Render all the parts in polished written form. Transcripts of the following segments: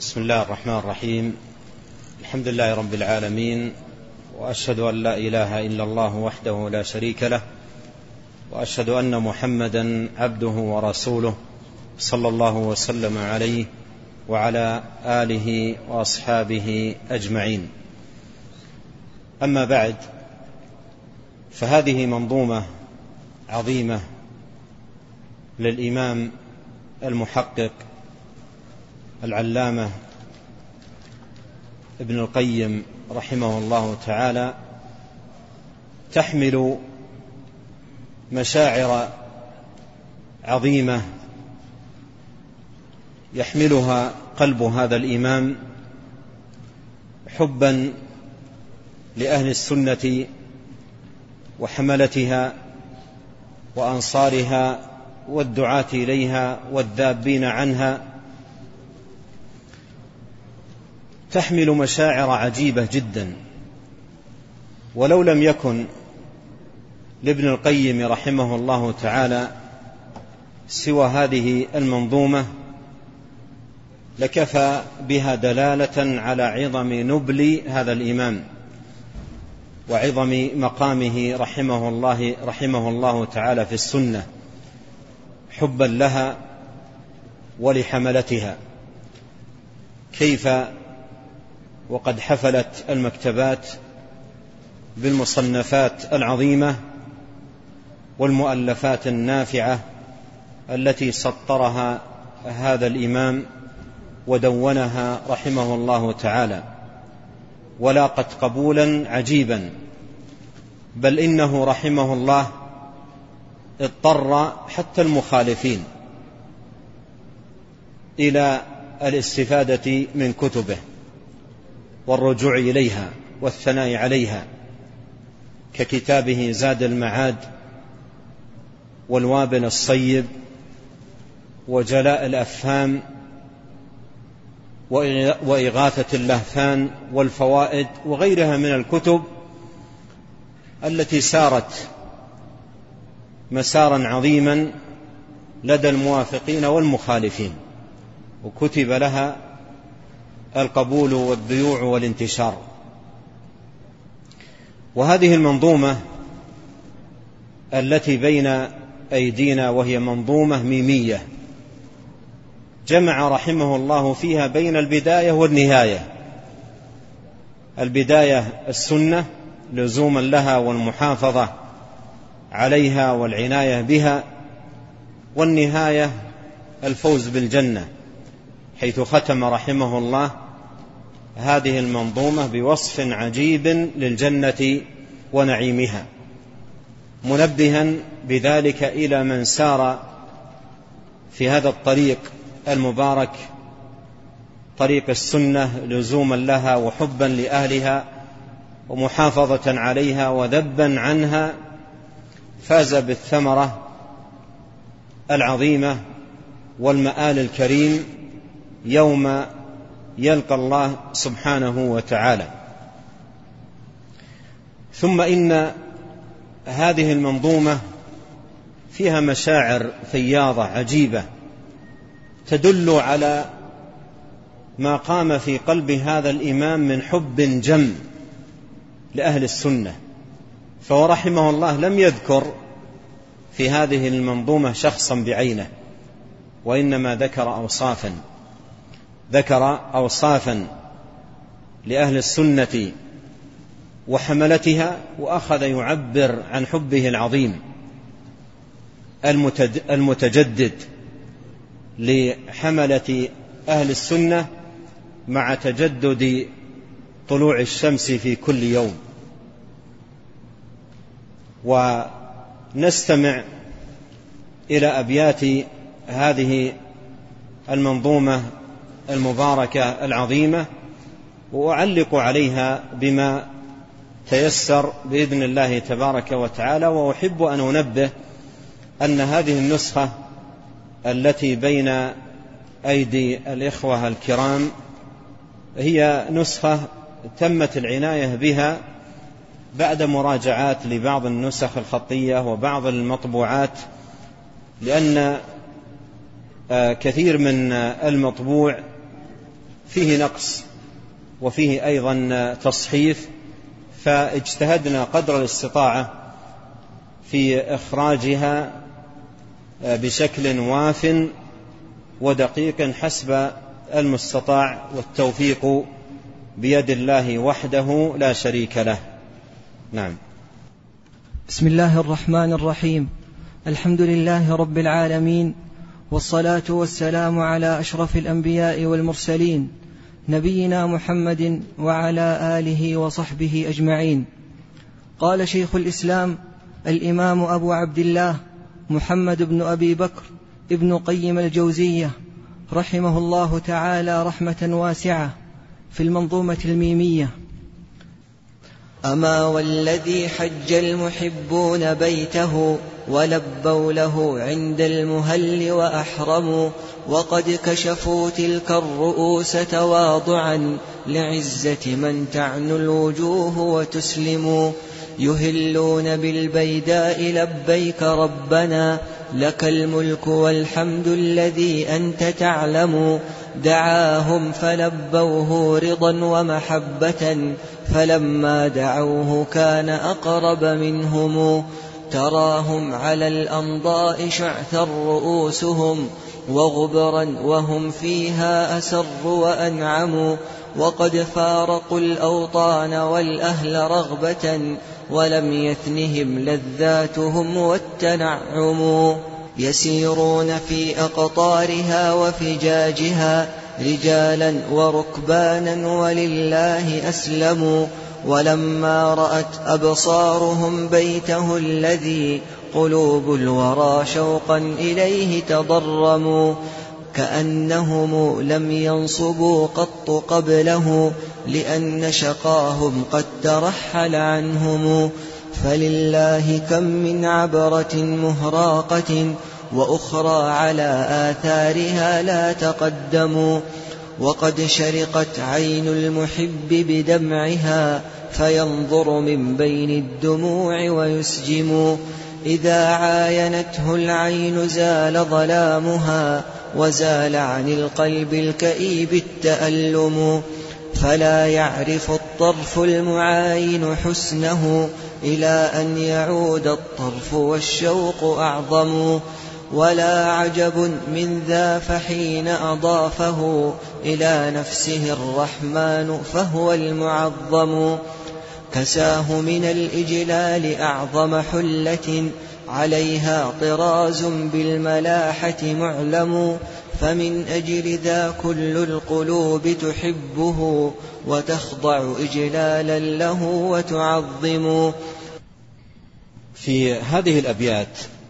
بسم الله الرحمن الرحيم. الحمد لله رب العالمين، وأشهد أن لا إله إلا الله وحده لا شريك له، وأشهد أن محمدا عبده ورسوله صلى الله وسلم عليه وعلى آله وأصحابه أجمعين. أما بعد، فهذه منظومة عظيمة للإمام المحقق العلامة ابن القيم رحمه الله تعالى، تحمل مشاعر عظيمة يحملها قلب هذا الإمام حبا لأهل السنة وحملتها وأنصارها والدعاة إليها والذابين عنها. تحمل مشاعر عجيبة جدا، ولو لم يكن لابن القيم رحمه الله تعالى سوى هذه المنظومة لكفى بها دلالة على عظم نبل هذا الإمام وعظم مقامه رحمه الله تعالى في السنة، حبا لها ولحملتها. كيف وقد حفلت المكتبات بالمصنفات العظيمة والمؤلفات النافعة التي سطرها هذا الإمام ودونها رحمه الله تعالى، ولاقت قبولا عجيبا، بل إنه رحمه الله اضطر حتى المخالفين إلى الاستفادة من كتبه والرجوع إليها والثناء عليها، ككتابه زاد المعاد والوابل الصيب وجلاء الأفهام وإغاثة اللهفان والفوائد وغيرها من الكتب التي سارت مسارا عظيما لدى الموافقين والمخالفين، وكتب لها القبول والذيوع والانتشار. وهذه المنظومة التي بين أيدينا وهي منظومة ميمية، جمع رحمه الله فيها بين البداية والنهاية. البداية السنة لزوما لها والمحافظة عليها والعناية بها، والنهاية الفوز بالجنة، حيث ختم رحمه الله هذه المنظومة بوصف عجيب للجنة ونعيمها، منبها بذلك إلى من سار في هذا الطريق المبارك، طريق السنة، لزوما لها وحبا لأهلها ومحافظة عليها وذبا عنها، فاز بالثمرة العظيمة والمآل الكريم يوم يلقى الله سبحانه وتعالى. ثم إن هذه المنظومة فيها مشاعر فياضة عجيبة تدل على ما قام في قلب هذا الإمام من حب جم لأهل السنة، فورحمه الله لم يذكر في هذه المنظومة شخصا بعينه، وإنما ذكر أوصافا لأهل السنة وحملتها، وأخذ يعبر عن حبه العظيم المتجدد لحملة أهل السنة مع تجدد طلوع الشمس في كل يوم. ونستمع إلى أبيات هذه المنظومة المباركة العظيمة، وأعلق عليها بما تيسر بإذن الله تبارك وتعالى. وأحب أن أنبه أن هذه النسخة التي بين أيدي الإخوة الكرام هي نسخة تمت العناية بها بعد مراجعات لبعض النسخ الخطية وبعض المطبوعات، لأن كثير من المطبوع فيه نقص وفيه أيضا تصحيف، فاجتهدنا قدر الاستطاعة في إخراجها بشكل واف ودقيق حسب المستطاع، والتوفيق بيد الله وحده لا شريك له. نعم. بسم الله الرحمن الرحيم. الحمد لله رب العالمين، والصلاة والسلام على أشرف الأنبياء والمرسلين، نبينا محمد وعلى آله وصحبه أجمعين. قال شيخ الإسلام الإمام أبو عبد الله محمد بن أبي بكر ابن قيم الجوزية رحمه الله تعالى رحمة واسعة في المنظومة الميمية: أما والذي حج المحبون بيته ولبوا له عند المهل وأحرموا، وقد كشفوا تلك الرؤوس تواضعا لعزة من تعنو الوجوه وتسلموا، يهلون بالبيداء لبيك ربنا لك الملك والحمد الذي أنت تعلم. دعاهم فلبوه رضا ومحبة، فلما دعوه كان أقرب منهم. تراهم على الأنضاء شعثا رؤوسهم وغبرا وهم فيها أسر وأنعموا، وقد فارقوا الأوطان والأهل رغبة ولم يثنهم لذاتهم والتنعم. يسيرون في أقطارها وفجاجها رجالا وركبانا ولله أسلموا، ولما رأت أبصارهم بيته الذي قلوب الورى شوقا إليه تضرموا، كأنهم لم ينصبوا قط قبله لأن شقاهم قد ترحل عنهم. فلله كم من عبرة مهراقة وأخرى على آثارها لا تقدموا، وقد شرقت عين المحب بدمعها فينظر من بين الدموع ويسجم. إذا عاينته العين زال ظلامها وزال عن القلب الكئيب التألم، فلا يعرف الطرف المعاين حسنه إلى أن يعود الطرف والشوق أعظم. ولا عجب من ذا فحين أضافه إلى نفسه الرحمن فهو المعظم، كساه من الإجلال أعظم حلة عليها طراز بالملاحة معلم، فمن أجل ذا كل القلوب تحبه وتخضع إجلالا له وتعظم. في هذه الأبيات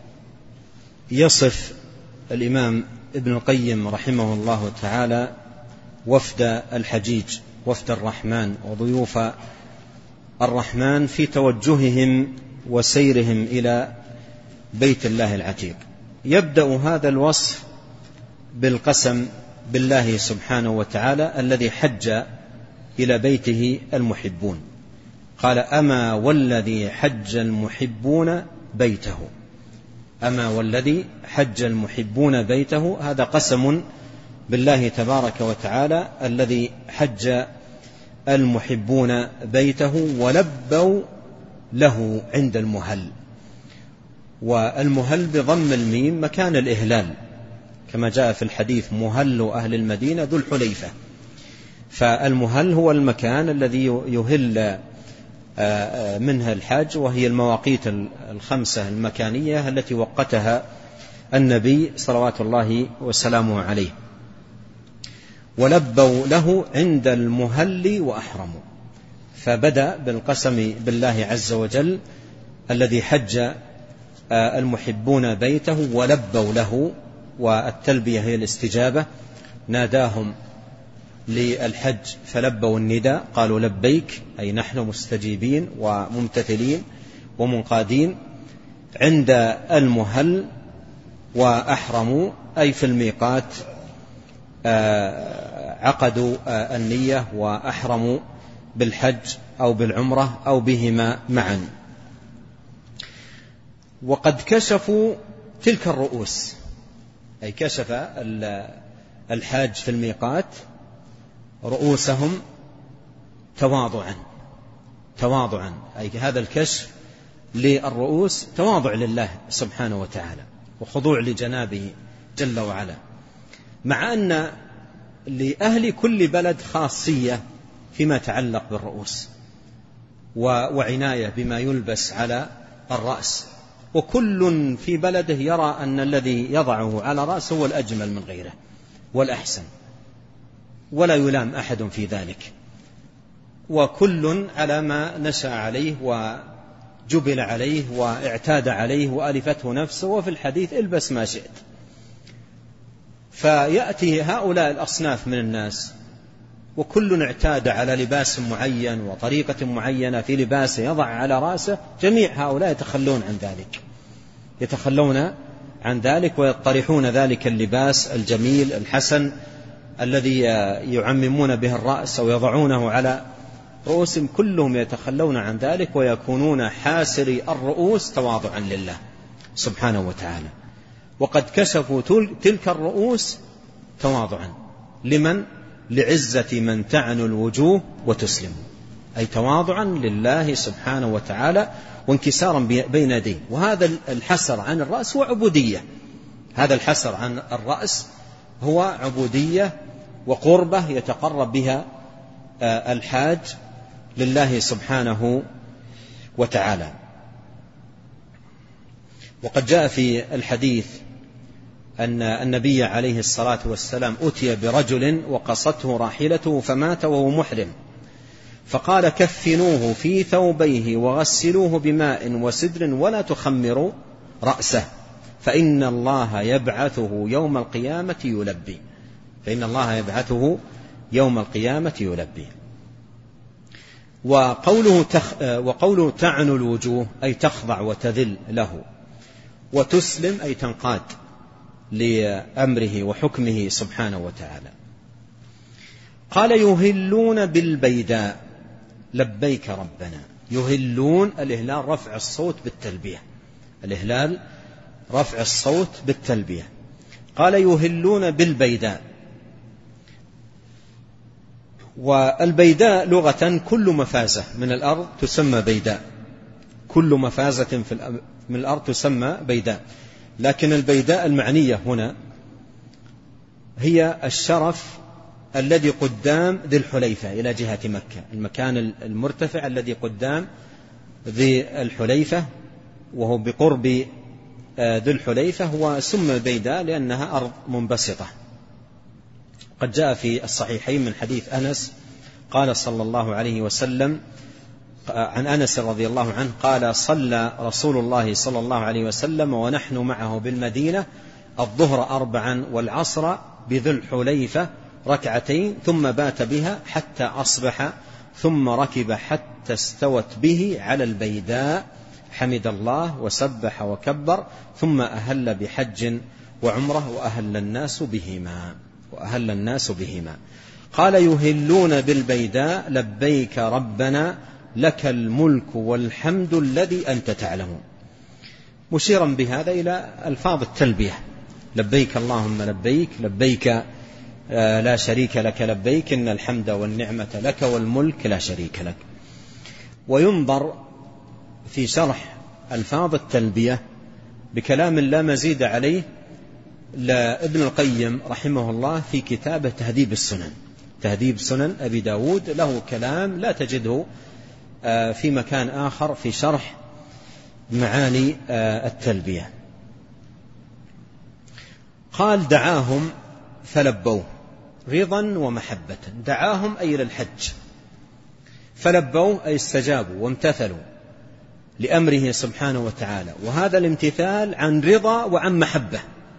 يصف الإمام ابن القيم رحمه الله تعالى وفد الحجيج، وفد الرحمن وضيوف الرحمن في توجههم وسيرهم إلى بيت الله العتيق. يبدأ هذا الوصف بالقسم بالله سبحانه وتعالى الذي حج إلى بيته المحبون، قال: أما والذي حج المحبون بيته. أما والذي حج المحبون بيته، هذا قسم بالله تبارك وتعالى الذي حج المحبون بيته ولبوا له عند المهل. والمهل بضم الميم مكان الإهلال، كما جاء في الحديث: مهل أهل المدينة ذو الحليفة. فالمهل هو المكان الذي يهل منها الحاج، وهي المواقيت الخمسة المكانية التي وقتها النبي صلوات الله وسلامه عليه. ولبوا له عند المهل وأحرموا، فبدأ بالقسم بالله عز وجل الذي حج المحبون بيته ولبوا له، والتلبية هي الاستجابة. ناداهم للحج فلبوا النداء، قالوا لبيك، أي نحن مستجيبين وممتثلين ومنقادين. عند المهل وأحرموا، أي في الميقات عقدوا النية وأحرموا بالحج أو بالعمرة أو بهما معا. وقد كشفوا تلك الرؤوس، أي كشف الحاج في الميقات رؤوسهم تواضعا، أي هذا الكشف للرؤوس تواضع لله سبحانه وتعالى وخضوع لجنابه جل وعلا، مع أن لأهل كل بلد خاصية فيما يتعلق بالرؤوس وعناية بما يلبس على الرأس، وكل في بلده يرى أن الذي يضعه على رأسه هو الأجمل من غيره والأحسن، ولا يلام أحد في ذلك، وكل على ما نشأ عليه وجبل عليه واعتاد عليه وألفته نفسه، وفي الحديث البس ما شئت. فيأتي هؤلاء الأصناف من الناس وكل اعتاد على لباس معين وطريقة معينة في لباسه يضع على رأسه، جميع هؤلاء يتخلون عن ذلك ويطرحون ذلك اللباس الجميل الحسن الذي يعممون به الرأس أو يضعونه على رؤوسهم، كلهم يتخلون عن ذلك ويكونون حاسري الرؤوس تواضعا لله سبحانه وتعالى. وقد كشفوا تلك الرؤوس تواضعا لمن؟ لعزة من تعنو الوجوه وتسلم، أي تواضعا لله سبحانه وتعالى وانكسارا بين يديه. وهذا الحسر عن الرأس هو عبودية، هذا الحسر عن الرأس هو عبودية وقربة يتقرب بها الحاج لله سبحانه وتعالى. وقد جاء في الحديث أن النبي عليه الصلاة والسلام أتي برجل وقصته راحلته فمات وهو محرم، فقال: كفنوه في ثوبيه وغسلوه بماء وسدر ولا تخمروا رأسه فإن الله يبعثه يوم القيامة يلبي. وقوله تعنو الوجوه أي تخضع وتذل له، وتسلم أي تنقاد لأمره وحكمه سبحانه وتعالى. قال: يهلون بالبيداء لبيك ربنا. يهلون، الإهلال رفع الصوت بالتلبية، قال: يهلون بالبيداء. والبيداء لغة كل مفازة من الأرض تسمى بيداء، كل مفازة من الأرض تسمى بيداء، لكن البيداء المعنية هنا هي الشرف الذي قدام ذي الحليفة إلى جهة مكة، المكان المرتفع الذي قدام ذي الحليفة وهو بقرب ذي الحليفة، وسمى بيداء لأنها أرض منبسطة. قد جاء في الصحيحين من حديث أنس قال صلى الله عليه وسلم عن أنس رضي الله عنه قال: صلى رسول الله صلى الله عليه وسلم ونحن معه بالمدينة الظهر 4 والعصر بذي الحليفة 2 ثم بات بها حتى أصبح ثم ركب حتى استوت به على البيداء حمد الله وسبح وكبر ثم أهل بحج وعمره وأهل الناس بهما. قال: يهلون بالبيداء لبيك ربنا لك الملك والحمد الذي أنت تعلم، مشيرا بهذا إلى ألفاظ التلبية: لبيك اللهم لبيك لا شريك لك لبيك إن الحمد والنعمة لك والملك لا شريك لك. وينظر في شرح ألفاظ التلبية بكلام لا مزيد عليه لابن القيم رحمه الله في كتابه تهذيب سنن أبي داود، له كلام لا تجده في مكان آخر في شرح معاني التلبية. قال: دعاهم فلبوه رضا ومحبة. دعاهم أي للحج، فلبوه أي استجابوا وامتثلوا لأمره سبحانه وتعالى، وهذا الامتثال عن رضا وعن محبة،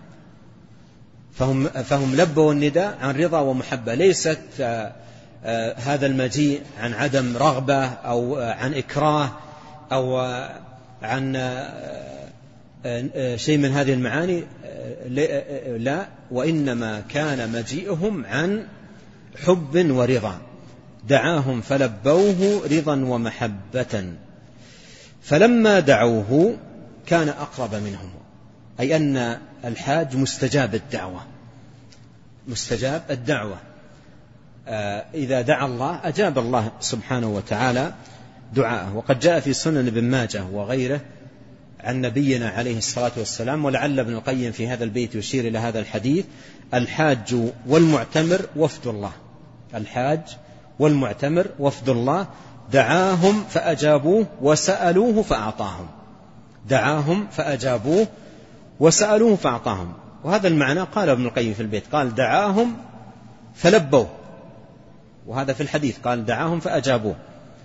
فهم لبوا النداء عن رضا ومحبة، ليست هذا المجيء عن عدم رغبة أو عن إكراه أو عن شيء من هذه المعاني، لا، وإنما كان مجيئهم عن حب ورضا. دعاهم فلبوه رضا ومحبة، فلما دعوه كان أقرب منهم، أي أن الحاج مستجاب الدعوة إذا دعا الله أجاب الله سبحانه وتعالى دعاءه. وقد جاء في سنن ابن ماجه وغيره عن نبينا عليه الصلاة والسلام، ولعل ابن القيم في هذا البيت يشير إلى هذا الحديث: الحاج والمعتمر وفد الله. الحاج والمعتمر وفد الله، دعاهم فأجابوه وسألوه فأعطاهم. دعاهم فأجابوه وسألوه فأعطاهم. وهذا المعنى قال ابن القيم في البيت، قال دعاهم فلبوه، وهذا في الحديث قال دعاهم فأجابوه.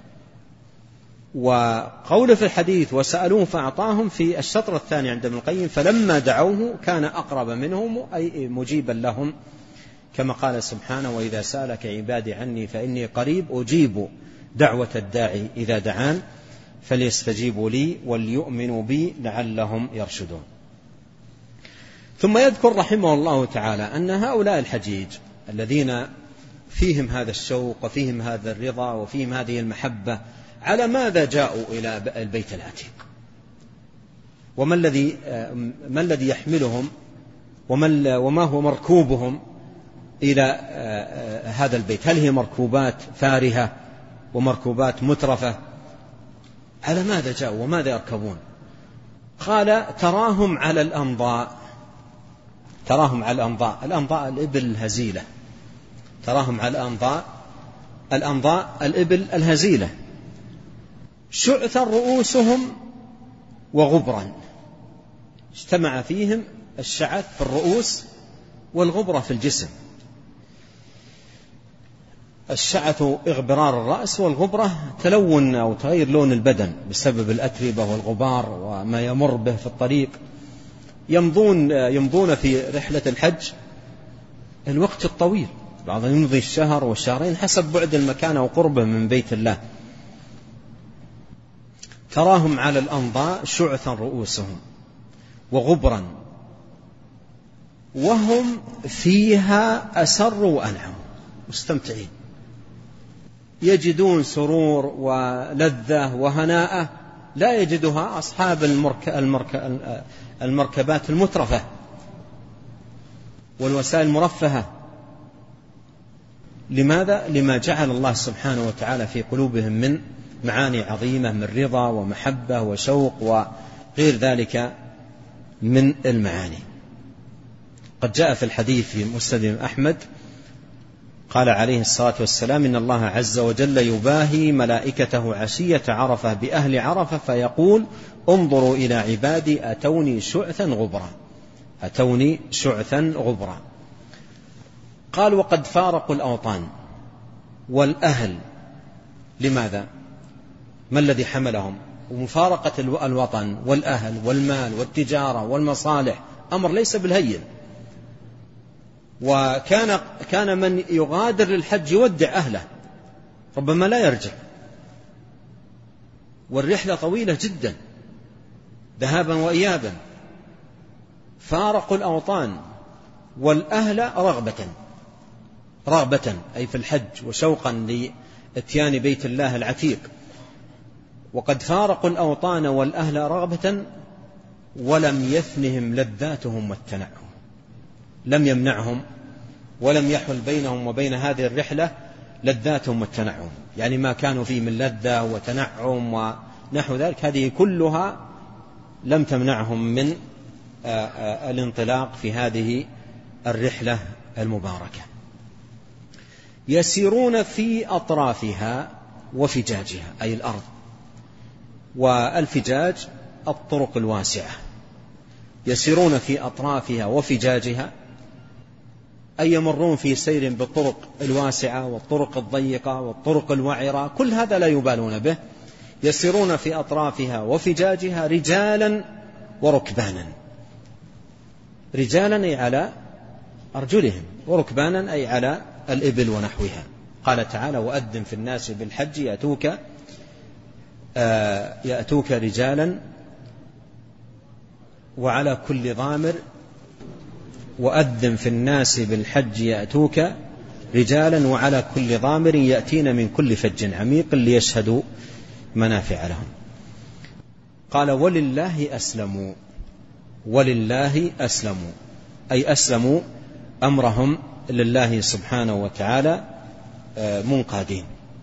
وقول في الحديث وسألوه فأعطاهم في الشطر الثاني عند ابن القيم: فلما دعوه كان أقرب منهم، أي مجيبا لهم، كما قال سبحانه: وإذا سألك عبادي عني فإني قريب أجيب دعوة الداعي إذا دعان فليستجيبوا لي وليؤمنوا بي لعلهم يرشدون. ثم يذكر رحمه الله تعالى أن هؤلاء الحجيج الذين فيهم هذا الشوق وفيهم هذا الرضا وفيهم هذه المحبة، على ماذا جاءوا إلى البيت العتيق؟ وما الذي يحملهم وما هو مركوبهم إلى هذا البيت؟ هل هي مركوبات فارهة ومركوبات مترفة؟ على ماذا جاءوا وماذا يركبون؟ قال: تراهم على الأنضاء. تراهم على الأنضاء. الأنضاء الإبل الهزيلة. تراهم على الأنضاء الإبل الهزيلة، شعثا رؤوسهم وغبرا. اجتمع فيهم الشعث في الرؤوس والغبرة في الجسم. الشعث إغبرار الرأس، والغبرة تلون أو تغير لون البدن بسبب الأتربة والغبار وما يمر به في الطريق. يمضون في رحلة الحج الوقت الطويل، بعضهم يمضي الشهر والشهرين حسب بعد المكان أو قربه من بيت الله. تراهم على الأنضاء شعثا رؤوسهم وغبرا وهم فيها أسروا وأنعموا، مستمتعين، يجدون سرور ولذة وهناء لا يجدها أصحاب المركبات المترفة والوسائل المرفهة. لماذا؟ لما جعل الله سبحانه وتعالى في قلوبهم من معاني عظيمة من رضا ومحبة وشوق وغير ذلك من المعاني. قد جاء في الحديث في مسند أحمد قال عليه الصلاة والسلام: إن الله عز وجل يباهي ملائكته عشية عرفة بأهل عرفة فيقول: انظروا إلى عبادي أتوني شعثا غبرا. أتوني شعثا غبرا. قال: وقد فارقوا الأوطان والأهل. لماذا؟ ما الذي حملهم؟ ومفارقة الوطن والأهل والمال والتجارة والمصالح أمر ليس بالهين. وكان من يغادر للحج يودع أهله، ربما لا يرجع، والرحلة طويلة جدا ذهابا وإيابا. فارقوا الأوطان والأهل رغبة أي في الحج وشوقا لإتيان بيت الله العتيق. وقد فارقوا الأوطان والأهل رغبة ولم يثنهم لذاتهم والتنعم. لم يمنعهم ولم يحل بينهم وبين هذه الرحلة لذاتهم والتنعم، يعني ما كانوا فيه من لذة وتنعم ونحو ذلك، هذه كلها لم تمنعهم من الانطلاق في هذه الرحلة المباركة. يسيرون في أطرافها وفجاجها، أي الأرض، والفجاج الطرق الواسعة. يسيرون في أطرافها وفجاجها أي يمرون في سير بالطرق الواسعة والطرق الضيقة والطرق الوعرة، كل هذا لا يبالون به. يسيرون في أطرافها وفجاجها رجالا وركبانا. رجالا أي على أرجلهم، وركبانا أي على الإبل ونحوها. قال تعالى: وأذن في الناس بالحج يأتوك رجالا وعلى كل ضامر. وأذن في الناس بالحج يأتوك رجالا وعلى كل ضامر يأتين من كل فج عميق ليشهدوا منافع لهم. قال: ولله أسلموا. ولله أسلموا أي أسلموا أمرهم لله سبحانه وتعالى منقادين.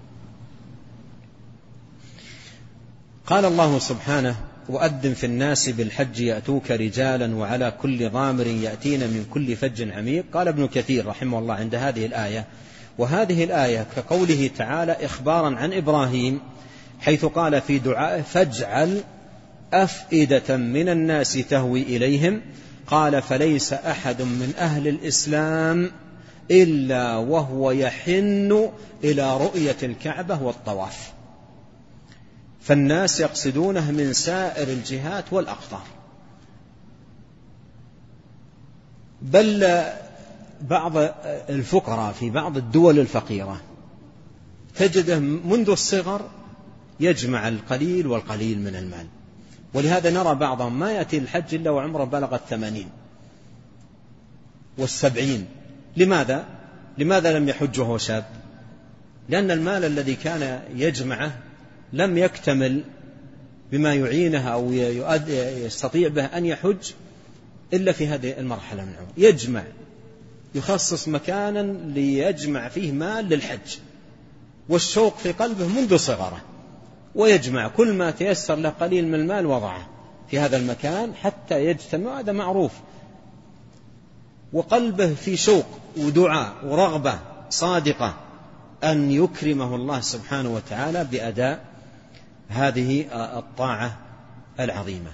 قال الله سبحانه: وأذن في الناس بالحج يأتوك رجالا وعلى كل ضامر يأتين من كل فج عميق. قال ابن كثير رحمه الله عند هذه الآية: وهذه الآية كقوله تعالى إخبارا عن إبراهيم حيث قال في دعائه: فاجعل أفئدة من الناس تهوي إليهم. قال: فليس أحد من أهل الإسلام إلا وهو يحن إلى رؤية الكعبة والطواف، فالناس يقصدونه من سائر الجهات والأقطار. بل بعض الفقراء في بعض الدول الفقيرة تجده منذ الصغر يجمع القليل والقليل من المال، ولهذا نرى بعضهم ما يأتي الحج إلا وعمره بلغ 80 و70. لماذا لم يحج وهو شاب؟ لأن المال الذي كان يجمعه لم يكتمل بما يعينه أو يستطيع به أن يحج إلا في هذه المرحلة من العمر. يجمع، يخصص مكانا ليجمع فيه مال للحج، والشوق في قلبه منذ صغره، ويجمع كل ما تيسر له قليل من المال وضعه في هذا المكان حتى يجتمع. هذا معروف، وقلبه في شوق ودعاء ورغبة صادقة أن يكرمه الله سبحانه وتعالى بأداء هذه الطاعة العظيمة.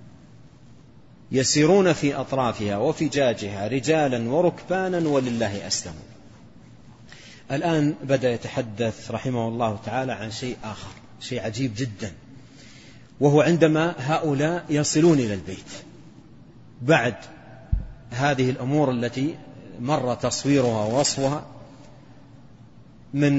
يسيرون في أطرافها وفجاجها رجالا وركبانا ولله أسلموا. الآن بدأ يتحدث رحمه الله تعالى عن شيء آخر، شيء عجيب جدا، وهو عندما هؤلاء يصلون إلى البيت بعد هذه الأمور التي مر تصويرها ووصفها، من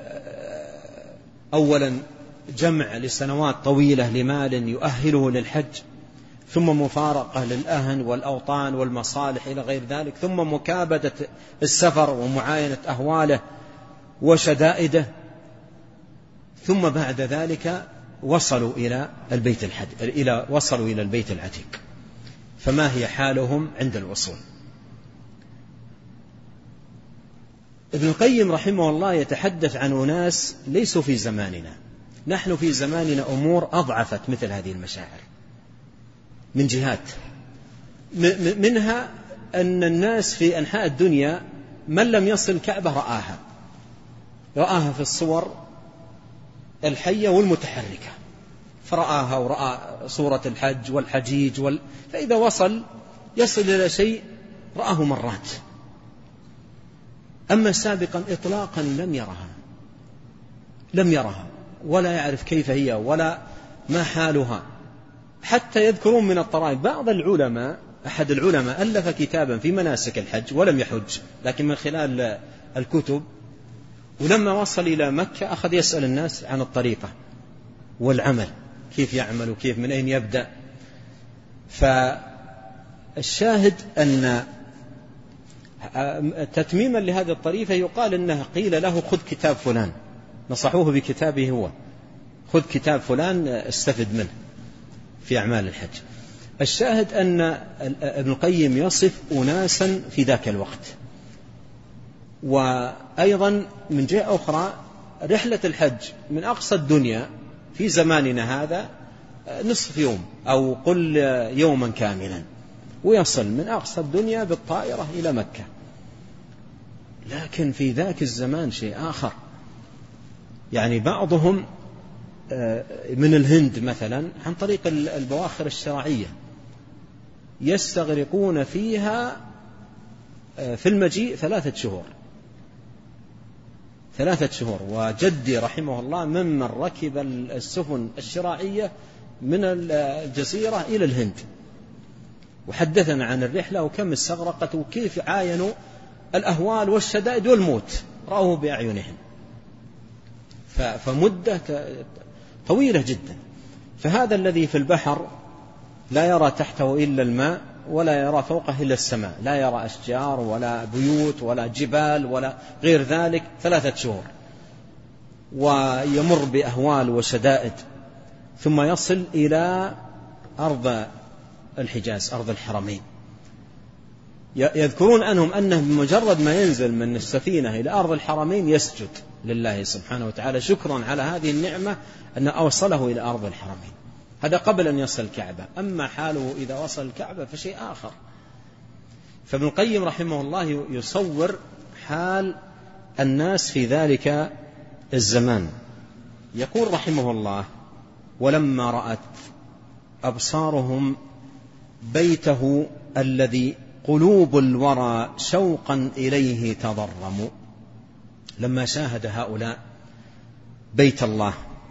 أولا جمع لسنوات طويلة لمال يؤهله للحج، ثم مفارقة للأهل والأوطان والمصالح إلى غير ذلك، ثم مكابدة السفر ومعاينة أهواله وشدائده، ثم بعد ذلك وصلوا إلى البيت العتيق. فما هي حالهم عند الوصول؟ ابن القيم رحمه الله يتحدث عن أناس ليسوا في زماننا. نحن في زماننا أمور أضعفت مثل هذه المشاعر من جهات، منها أن الناس في أنحاء الدنيا من لم يصل الكعبة رآها في الصور الحية والمتحركة، فرآها ورأى صورة الحج والحجيج فإذا يصل إلى شيء رآه مرات. أما سابقا إطلاقا لم يرها ولا يعرف كيف هي ولا ما حالها. حتى يذكرون من الطرائف بعض العلماء، أحد العلماء ألف كتابا في مناسك الحج ولم يحج، لكن من خلال الكتب، ولما وصل إلى مكة أخذ يسأل الناس عن الطريقة والعمل، كيف يعمل وكيف من أين يبدأ. فالشاهد أن تتميما لهذه الطريقة يقال إنه قيل له خذ كتاب فلان، نصحوه بكتابه هو، خذ كتاب فلان استفد منه في أعمال الحج. الشاهد أن ابن القيم يصف أناسا في ذاك الوقت. وأيضا من جهة أخرى رحلة الحج من أقصى الدنيا في زماننا هذا نصف يوم أو قل يوما كاملا، ويصل من أقصى الدنيا بالطائرة إلى مكة. لكن في ذاك الزمان شيء آخر، يعني بعضهم من الهند مثلا عن طريق البواخر الشرعية يستغرقون فيها في المجيء 3 شهور. وجدي رحمه الله ممن ركب السفن الشراعية من الجزيرة إلى الهند، وحدثنا عن الرحلة وكم استغرقت وكيف عاينوا الأهوال والشدائد والموت، رأوه بأعينهم. فمدة طويلة جدا. فهذا الذي في البحر لا يرى تحته إلا الماء ولا يرى فوقه إلا السماء، لا يرى أشجار ولا بيوت ولا جبال ولا غير ذلك 3 شهور، ويمر بأهوال وشدائد، ثم يصل إلى أرض الحجاز، أرض الحرمين. يذكرون أنه بمجرد ما ينزل من السفينة إلى أرض الحرمين يسجد لله سبحانه وتعالى شكرا على هذه النعمة أن أوصله إلى أرض الحرمين. هذا قبل أن يصل الكعبة، أما حاله إذا وصل الكعبة فشيء آخر. فابن القيم رحمه الله يصور حال الناس في ذلك الزمان. يقول رحمه الله: ولما رأت أبصارهم بيته الذي قلوب الورى شوقا إليه تضرموا. لما شاهد هؤلاء بيت الله،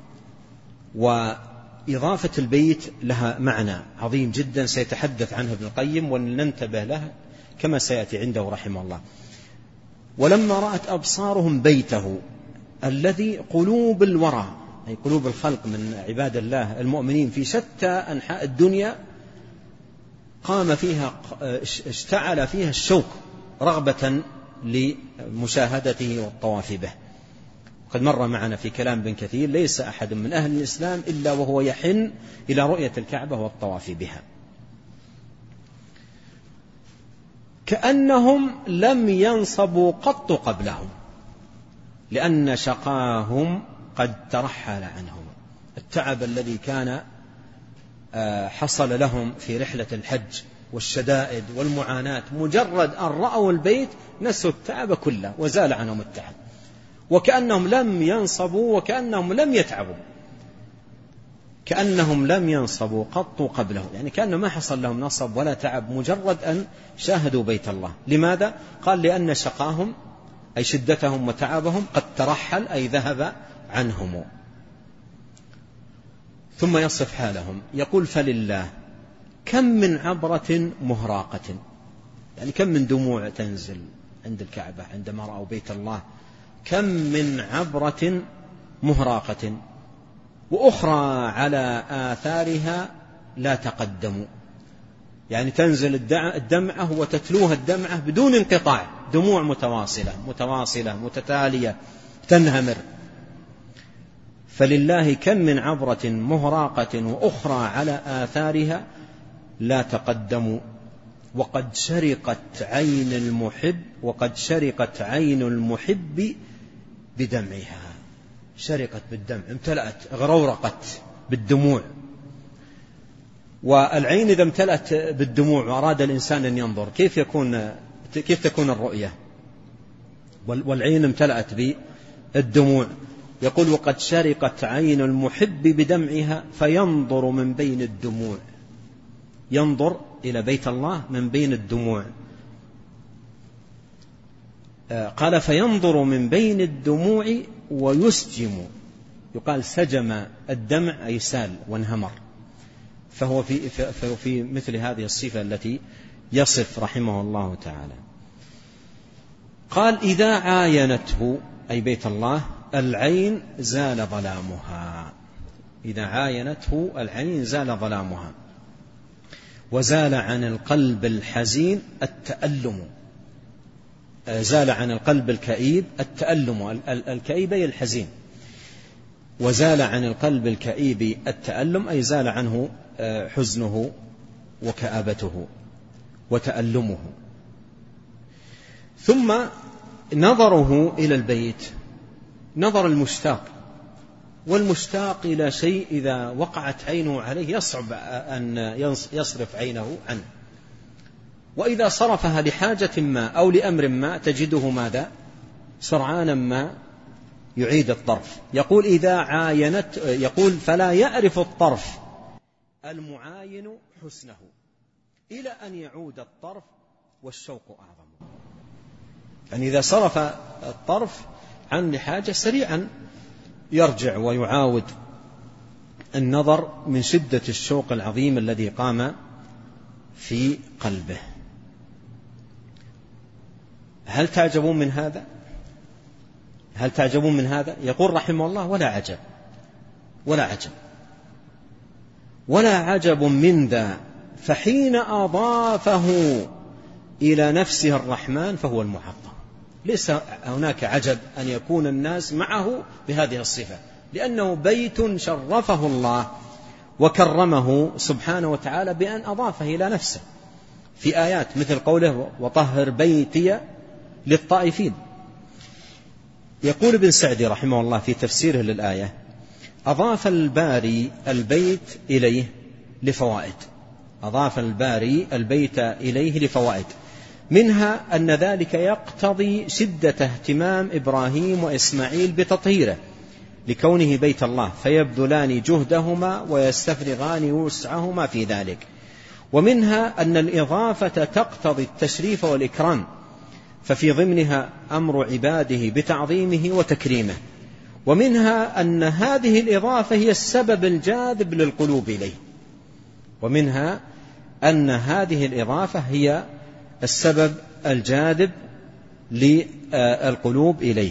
وإضافة البيت لها معنى عظيم جدا سيتحدث عنه ابن القيم وننتبه له كما سيأتي عنده رحمه الله. ولما رأت أبصارهم بيته الذي قلوب الورى، أي قلوب الخلق من عباد الله المؤمنين في شتى أنحاء الدنيا، قام فيها اشتعل فيها الشوق رغبة لمشاهدته والطواف به. قد مر معنا في كلام ابن كثير: ليس أحد من أهل الإسلام إلا وهو يحن إلى رؤية الكعبة والطواف بها. كأنهم لم ينصبوا قط قبلهم، لأن شقاهم قد ترحل عنهم. التعب الذي كان حصل لهم في رحلة الحج والشدائد والمعاناة، مجرد أن رأوا البيت نسوا التعب كله وزال عنهم التعب، وكأنهم لم ينصبوا وكأنهم لم يتعبوا، كأنهم لم ينصبوا قط قبله، يعني كأنه ما حصل لهم نصب ولا تعب مجرد أن شاهدوا بيت الله. لماذا؟ قال: لأن شقاهم أي شدتهم وتعبهم قد ترحل أي ذهب عنهم. ثم يصف حالهم يقول: فلله كم من عبرة مهراقة، يعني كم من دموع تنزل عند الكعبة عندما رأوا بيت الله، كم من عبرة مهراقة، وأخرى على آثارها لا تقدموا، يعني تنزل الدمعة وتتلوها الدمعة بدون انقطاع، دموع متواصلة متتالية تنهمر. فلله كم من عبرة مهراقة وأخرى على آثارها لا تقدموا، وقد شرقت عين المحب بدمعها. شرقت بالدمع، امتلأت غرورقت بالدموع. والعين إذا امتلأت بالدموع وأراد الإنسان أن ينظر كيف تكون الرؤية؟ والعين امتلأت بالدموع. يقول: وقد شرقت عين المحب بدمعها فينظر من بين الدموع، ينظر إلى بيت الله من بين الدموع. قال: فينظر من بين الدموع ويسجم، يقال سجم الدمع أي سال وانهمر، فهو في مثل هذه الصفة التي يصف رحمه الله تعالى. قال: إذا عاينته أي بيت الله العين زال ظلامها، إذا عاينته العين زال ظلامها، وزال عن القلب الحزين التألم، زال عن القلب الكئيب التألم، الكئيب أي الحزين، وزال عن القلب الكئيب التألم أي زال عنه حزنه وكآبته وتألمه. ثم نظره إلى البيت نظر المشتاق، والمشتاق إلى شيء إذا وقعت عينه عليه يصعب أن يصرف عينه عنه، وإذا صرفها لحاجة ما أو لأمر ما تجده ماذا؟ سرعانا ما يعيد الطرف. يقول: إذا عاينت، يقول: فلا يعرف الطرف المعاين حسنه إلى أن يعود الطرف والشوق أعظم. يعني إذا صرف الطرف عن لحاجة سريعا يرجع ويعاود النظر من شدة الشوق العظيم الذي قام في قلبه. هل تعجبون من هذا؟ هل تعجبون من هذا؟ يقول رحمه الله: ولا عجب، ولا عجب، ولا عجب من ذا، فحين أضافه إلى نفسه الرحمن فهو المعظم. ليس هناك عجب أن يكون الناس معه بهذه الصفة، لأنه بيت شرفه الله وكرمه سبحانه وتعالى بأن أضافه إلى نفسه، في آيات مثل قوله وطهر بيتي للطائفين. يقول ابن سعدي رحمه الله في تفسيره للآية: أضاف الباري البيت إليه لفوائد، أضاف الباري البيت إليه لفوائد، منها أن ذلك يقتضي شدة اهتمام إبراهيم وإسماعيل بتطهيره لكونه بيت الله، فيبذلان جهدهما ويستفرغان وسعهما في ذلك. ومنها أن الإضافة تقتضي التشريف والإكرام، ففي ضمنها أمر عباده بتعظيمه وتكريمه. ومنها أن هذه الإضافة هي السبب الجاذب للقلوب إليه، ومنها أن هذه الإضافة هي السبب الجاذب للقلوب إليه.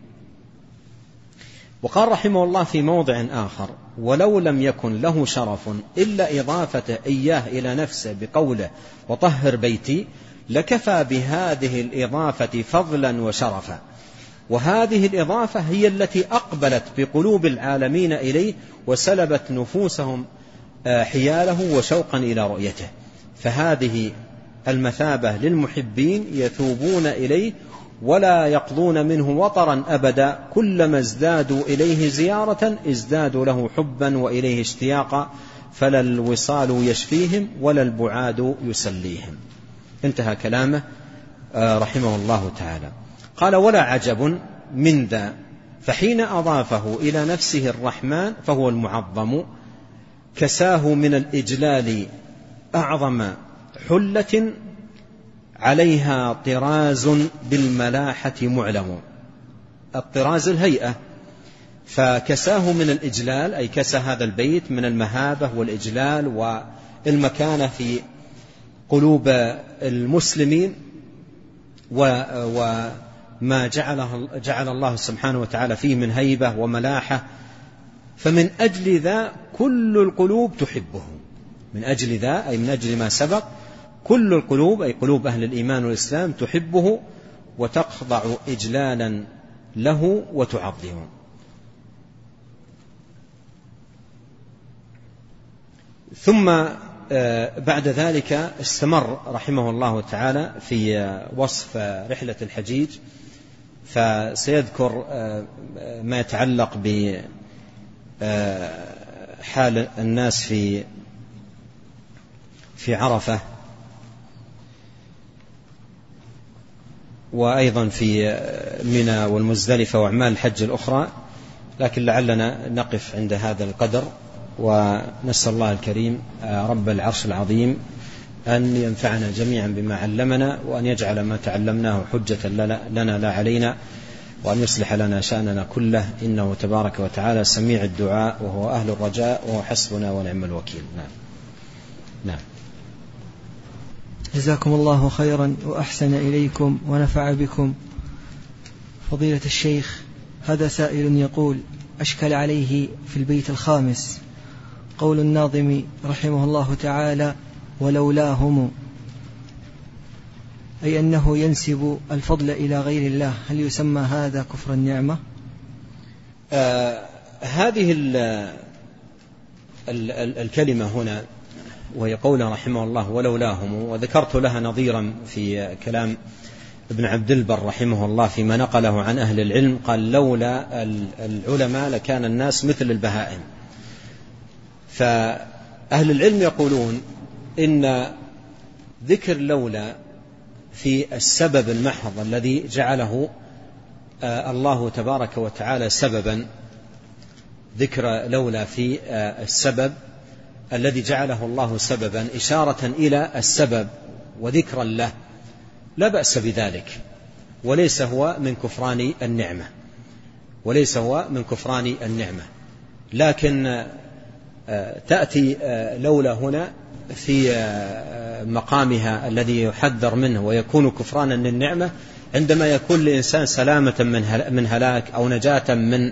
وقال رحمه الله في موضع آخر: ولو لم يكن له شرف إلا إضافة إياه إلى نفسه بقوله وطهر بيتي لكفى بهذه الإضافة فضلا وشرفا، وهذه الإضافة هي التي أقبلت بقلوب العالمين إليه وسلبت نفوسهم حياله وشوقا إلى رؤيته، فهذه المثابة للمحبين يثوبون إليه ولا يقضون منه وطرا أبدا، كلما ازدادوا إليه زيارة ازدادوا له حبا وإليه اشتياقا، فلا الوصال يشفيهم ولا البعاد يسليهم. انتهى كلامه رحمه الله تعالى. قال: ولا عجب من ذا، فحين أضافه إلى نفسه الرحمن فهو المعظم، كساه من الإجلال أعظم حلة عليها طراز بالملاحة معلم. الطراز الهيئة، فكساه من الإجلال أي كسى هذا البيت من المهابة والإجلال والمكانة في قلوب المسلمين، وما جعل الله سبحانه وتعالى فيه من هيبة وملاحة، فمن أجل ذا كل القلوب تحبه. من أجل ذا أي من أجل ما سبق، كل القلوب أي قلوب أهل الإيمان والإسلام تحبه وتخضع إجلالا له وتعظمه. ثم بعد ذلك استمر رحمه الله تعالى في وصف رحلة الحجيج، فسيذكر ما يتعلق بحال الناس في عرفة، وأيضا في منى والمزدلفة وأعمال الحج الأخرى، لكن لعلنا نقف عند هذا القدر، ونسأل الله الكريم رب العرش العظيم أن ينفعنا جميعا بما علمنا، وأن يجعل ما تعلمناه حجة لنا لا علينا، وأن يصلح لنا شأننا كله، إنه تبارك وتعالى سميع الدعاء وهو أهل الرجاء وهو حسبنا ونعم الوكيل. نعم. جزاكم الله خيرا وأحسن إليكم ونفع بكم. فضيلة الشيخ، هذا سائل يقول: أشكل عليه في البيت الخامس قول الناظم رحمه الله تعالى: ولولاهم، أي أنه ينسب الفضل إلى غير الله، هل يسمى هذا كفر النعمة؟ هذه الكلمة هنا وهي قوله رحمه الله ولولاهم، وذكرت لها نظيرا في كلام ابن عبد البر رحمه الله فيما نقله عن أهل العلم، قال: لولا العلماء لكان الناس مثل البهائم. فأهل العلم يقولون إن ذكر لولا في السبب المحض الذي جعله الله تبارك وتعالى سببا، ذكر لولا في السبب الذي جعله الله سببا إشارة إلى السبب وذكرا له، لا بأس بذلك، وليس هو من كفران النعمة، وليس هو من كفران النعمة. لكن تأتي لولا هنا في مقامها الذي يحذر منه ويكون كفرانا للنعمة عندما يكون لإنسان سلامة من هلاك أو نجاة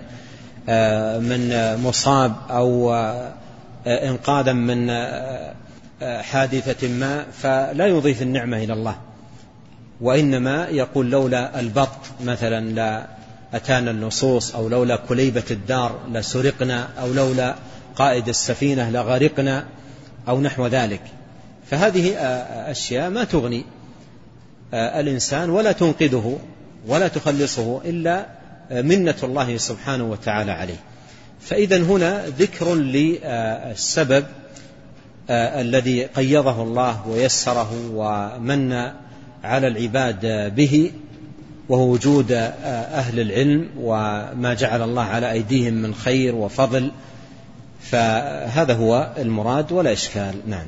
من مصاب أو إنقاذا من حادثة ما، فلا يضيف النعمة إلى الله، وإنما يقول لولا البط مثلا لا أتانا النصوص، أو لولا كليبة الدار لسرقنا، أو لولا قائد السفينة لغرقنا، أو نحو ذلك. فهذه أشياء ما تغني الإنسان ولا تنقذه ولا تخلصه إلا منة الله سبحانه وتعالى عليه. فإذا هنا ذكر للسبب الذي قيضه الله ويسره ومن على العباد به، وهو وجود أهل العلم وما جعل الله على أيديهم من خير وفضل، فهذا هو المراد ولا إشكال. نعم.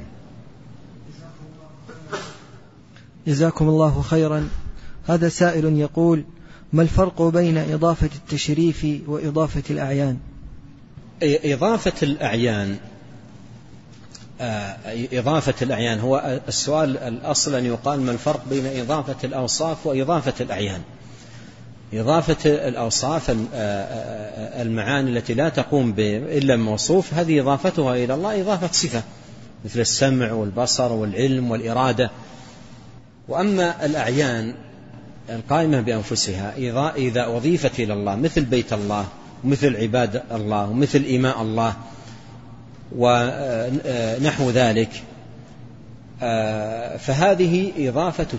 جزاكم الله خيرا. هذا سائل يقول: ما الفرق بين إضافة التشريف وإضافة الأعيان؟ إضافة الأعيان هو السؤال الأصل أن يقال ما الفرق بين إضافة الأوصاف وإضافة الأعيان. إضافة الأوصاف المعاني التي لا تقوم إلا موصوف، هذه إضافتها إلى الله إضافة صفة، مثل السمع والبصر والعلم والإرادة. وأما الأعيان القائمة بأنفسها إذا أضيفت إلى الله، مثل بيت الله ومثل عباد الله ومثل إماء الله ونحو ذلك، فهذه إضافة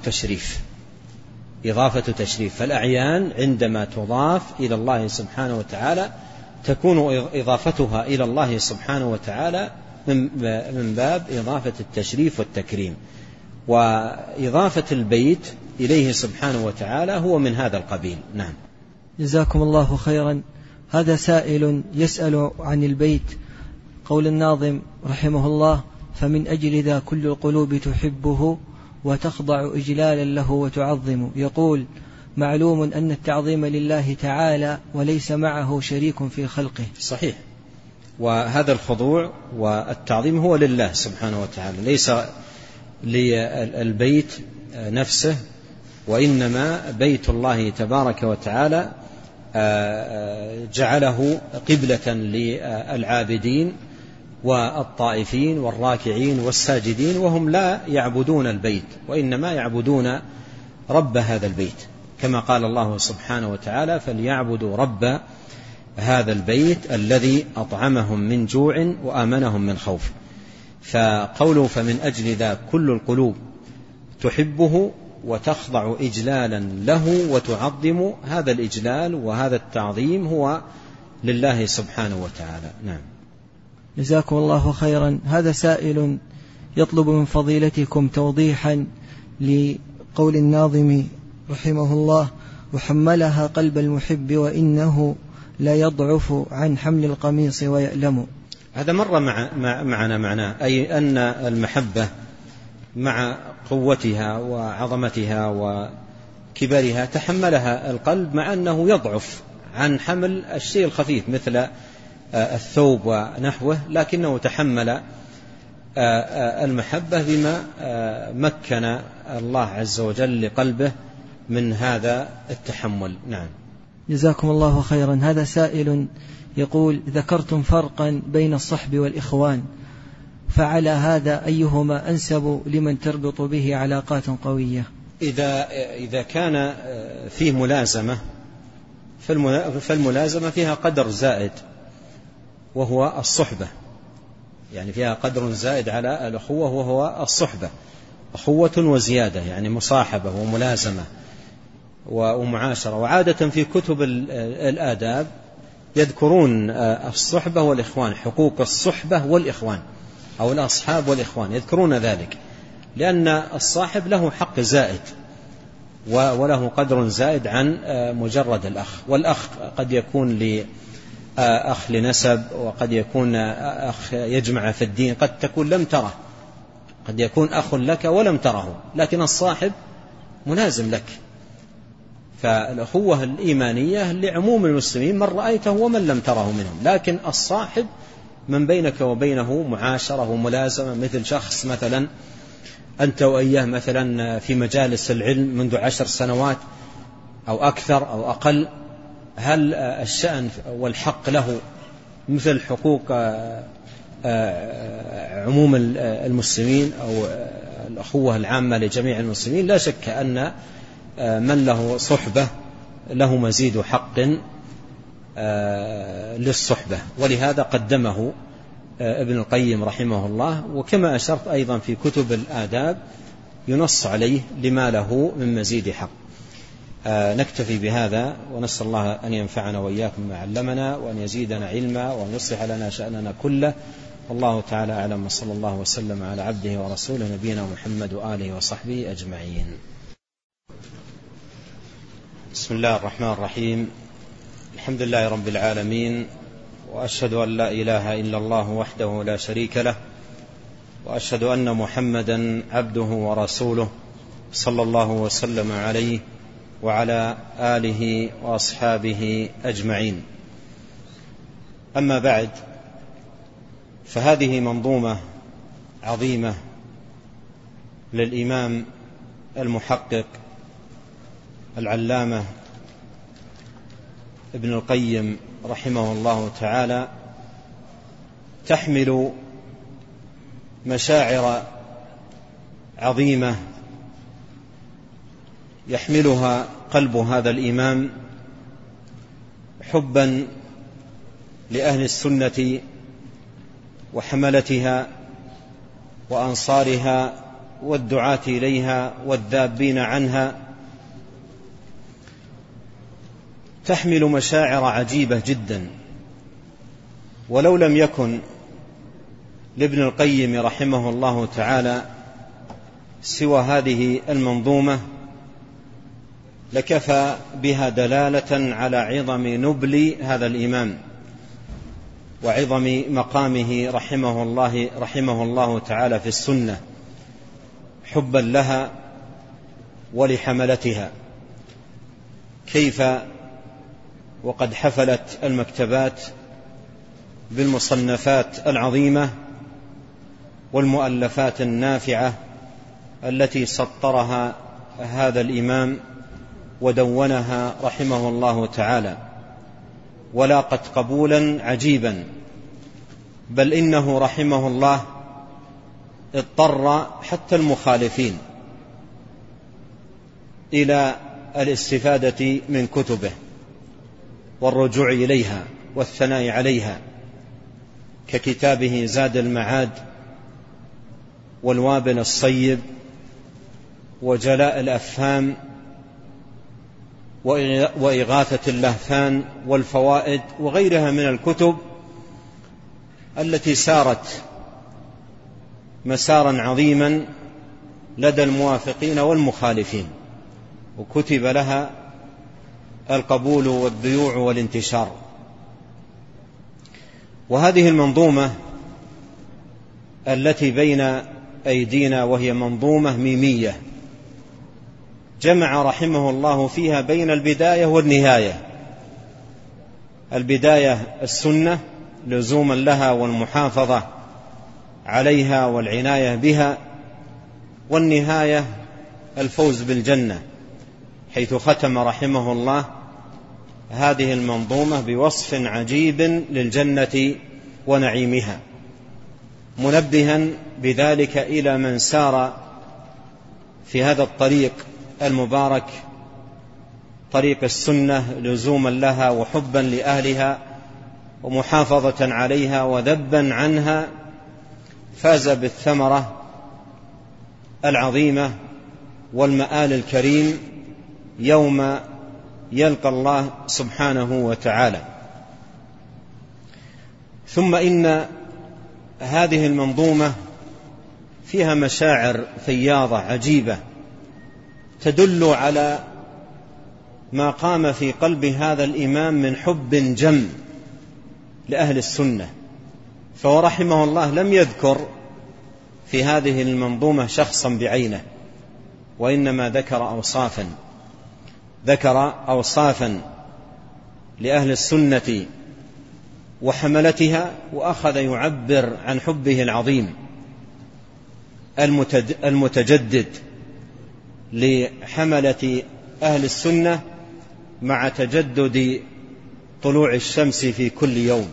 تشريف. فالأعيان عندما تضاف إلى الله سبحانه وتعالى تكون إضافتها إلى الله سبحانه وتعالى من باب إضافة التشريف والتكريم، وإضافة البيت إليه سبحانه وتعالى هو من هذا القبيل. نعم. جزاكم الله خيرا. هذا سائل يسأل عن البيت. قول الناظم رحمه الله: فمن أجل ذا كل القلوب تحبه وتخضع إجلالا له وتعظم. يقول: معلوم أن التعظيم لله تعالى وليس معه شريك في خلقه. صحيح. وهذا الخضوع والتعظيم هو لله سبحانه وتعالى، ليس للبيت نفسه، وإنما بيت الله تبارك وتعالى جعله قبلة للعابدين والطائفين والراكعين والساجدين، وهم لا يعبدون البيت وإنما يعبدون رب هذا البيت، كما قال الله سبحانه وتعالى: فليعبدوا رب هذا البيت الذي أطعمهم من جوع وآمنهم من خوف. فقوله فمن أجل ذا كل القلوب تحبه وتخضع إجلالا له وتعظم، هذا الإجلال وهذا التعظيم هو لله سبحانه وتعالى. نعم. جزاكم الله خيرا. هذا سائل يطلب من فضيلتكم توضيحا لقول الناظم رحمه الله: وحملها قلب المحب وإنه لا يضعف عن حمل القميص ويألم. هذا مر معنا معناه، أي أن المحبة مع قوتها وعظمتها وكبرها تحملها القلب، مع أنه يضعف عن حمل الشيء الخفيف مثل الثوب ونحوه، لكنه تحمل المحبة بما مكن الله عز وجل لقلبه من هذا التحمل. نعم. جزاكم الله خيرا. هذا سائل يقول: ذكرتم فرقا بين الصحب والإخوان، فعلى هذا أيهما أنسب لمن تربط به علاقات قوية؟ إذا كان فيه ملازمة، فالملازمة فيها قدر زائد وهو الصحبة، يعني فيها قدر زائد على الأخوة وهو الصحبة، أخوة وزيادة، يعني مصاحبة وملازمة ومعاشرة. وعادة في كتب الآداب يذكرون الصحبة والإخوان، حقوق الصحبة والإخوان أو الأصحاب والإخوان، يذكرون ذلك، لأن الصاحب له حق زائد وله قدر زائد عن مجرد الأخ. والأخ قد يكون أخ لنسب، وقد يكون أخ يجمع في الدين، قد تكون لم تره، قد يكون أخ لك ولم تره، لكن الصاحب ملازم لك. فالأخوة الإيمانية لعموم المسلمين، من رأيته ومن لم تره منهم، لكن الصاحب من بينك وبينه معاشرة وملازمة، مثل شخص مثلا أنت وإياه مثلا في مجالس العلم منذ 10 سنوات أو أكثر أو أقل، هل الشأن والحق له مثل حقوق عموم المسلمين أو الأخوة العامة لجميع المسلمين؟ لا شك أن من له صحبة له مزيد حق للصحبة، ولهذا قدمه ابن القيم رحمه الله، وكما أشرت أيضا في كتب الآداب ينص عليه لما له من مزيد حق. نكتفي بهذا، ونسأل الله أن ينفعنا وإياكم ما علمنا، وأن يزيدنا علما، وأن يصلح لنا شأننا كله. والله تعالى أعلم، وصلى الله وسلم على عبده ورسوله نبينا محمد وآله وصحبه أجمعين. بسم الله الرحمن الرحيم. الحمد لله رب العالمين، وأشهد أن لا إله إلا الله وحده لا شريك له، وأشهد أن محمدا عبده ورسوله صلى الله وسلم عليه وعلى آله وأصحابه أجمعين. أما بعد، فهذه منظومة عظيمة للإمام المحقق العلامة ابن القيم رحمه الله تعالى، تحمل مشاعر عظيمة يحملها قلب هذا الإمام حبا لأهل السنة وحملتها وأنصارها والدعاة إليها والذابين عنها. تحمل مشاعر عجيبة جدا، ولو لم يكن لابن القيم رحمه الله تعالى سوى هذه المنظومة لكفى بها دلالة على عظم نبل هذا الإمام وعظم مقامه رحمه الله تعالى في السنة، حبا لها ولحملتها. كيف وقد حفلت المكتبات بالمصنفات العظيمة والمؤلفات النافعة التي سطرها هذا الإمام ودونها رحمه الله تعالى، ولاقت قبولا عجيبا، بل إنه رحمه الله اضطر حتى المخالفين إلى الاستفادة من كتبه والرجوع إليها والثناء عليها، ككتابه زاد المعاد والوابل الصيب وجلاء الأفهام وإغاثة اللهفان والفوائد وغيرها من الكتب التي سارت مسارا عظيما لدى الموافقين والمخالفين، وكتب لها القبول والذيوع والانتشار. وهذه المنظومة التي بين أيدينا وهي منظومة ميمية، جمع رحمه الله فيها بين البداية والنهاية. البداية السنة لزوما لها والمحافظة عليها والعناية بها، والنهاية الفوز بالجنة، حيث ختم رحمه الله هذه المنظومة بوصف عجيب للجنة ونعيمها، منبها بذلك إلى من سار في هذا الطريق المبارك، طريق السنة، لزوما لها وحبا لأهلها ومحافظة عليها وذبا عنها، فاز بالثمرة العظيمة والمآل الكريم يوم يلقى الله سبحانه وتعالى. ثم إن هذه المنظومة فيها مشاعر فياضة عجيبة تدل على ما قام في قلب هذا الإمام من حب جم لأهل السنة. فهو رحمه الله لم يذكر في هذه المنظومة شخصا بعينه، وإنما ذكر أوصافا لأهل السنة وحملتها، وأخذ يعبر عن حبه العظيم المتجدد لحملة أهل السنة مع تجدد طلوع الشمس في كل يوم.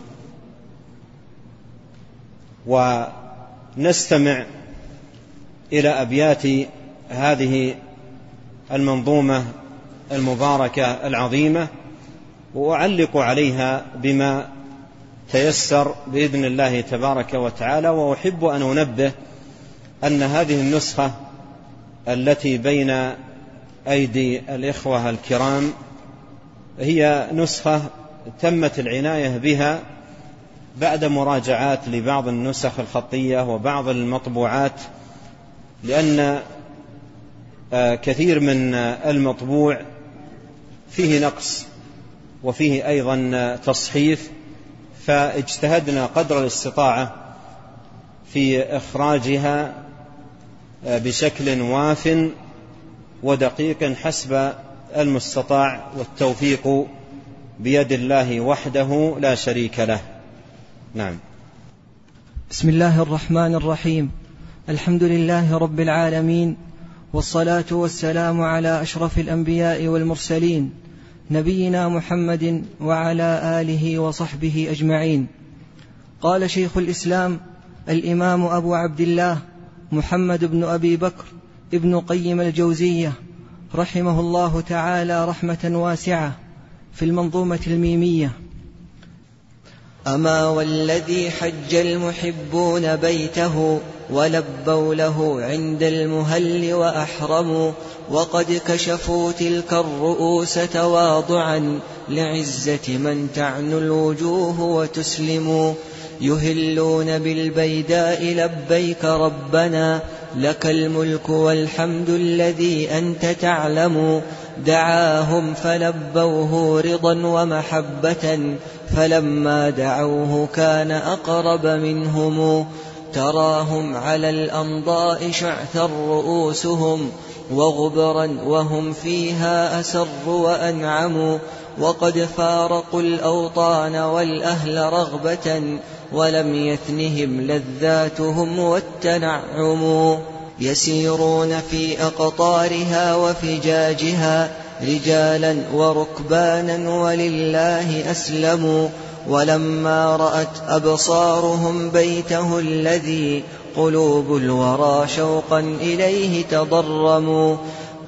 ونستمع إلى أبيات هذه المنظومة المباركة العظيمة، وأعلق عليها بما تيسر بإذن الله تبارك وتعالى. وأحب أن أنبه أن هذه النسخة التي بين أيدي الإخوة الكرام هي نسخة تمت العناية بها بعد مراجعات لبعض النسخ الخطية وبعض المطبوعات، لأن كثير من المطبوع فيه نقص وفيه أيضا تصحيف، فاجتهدنا قدر الاستطاعة في إخراجها بشكل واف ودقيق حسب المستطاع، والتوفيق بيد الله وحده لا شريك له. نعم. بسم الله الرحمن الرحيم. الحمد لله رب العالمين، والصلاة والسلام على أشرف الأنبياء والمرسلين، نبينا محمد وعلى آله وصحبه أجمعين. قال شيخ الإسلام الإمام أبو عبد الله محمد بن أبي بكر ابن قيم الجوزية رحمه الله تعالى رحمة واسعة في المنظومة الميمية: أما والذي حج المحبون بيته ولبوا له عند المهل وأحرموا، وقد كشفوا تلك الرؤوس تواضعا لعزة من تعنو الوجوه وتسلموا، يهلون بالبيداء لبيك ربنا لك الملك والحمد الذي أنت تعلم. دعاهم فلبوه رضا ومحبة، فلما دعوه كان أقرب منهم. تراهم على الأنضاء شعثا رؤوسهم وغبرا وهم فيها أسر وأنعموا، وقد فارقوا الأوطان والأهل رغبة ولم يثنهم لذاتهم والتنعم. يسيرون في أقطارها وفجاجها رجالا وركبانا ولله أسلموا، ولما رأت أبصارهم بيته الذي قلوب الورى شوقا إليه تضرموا،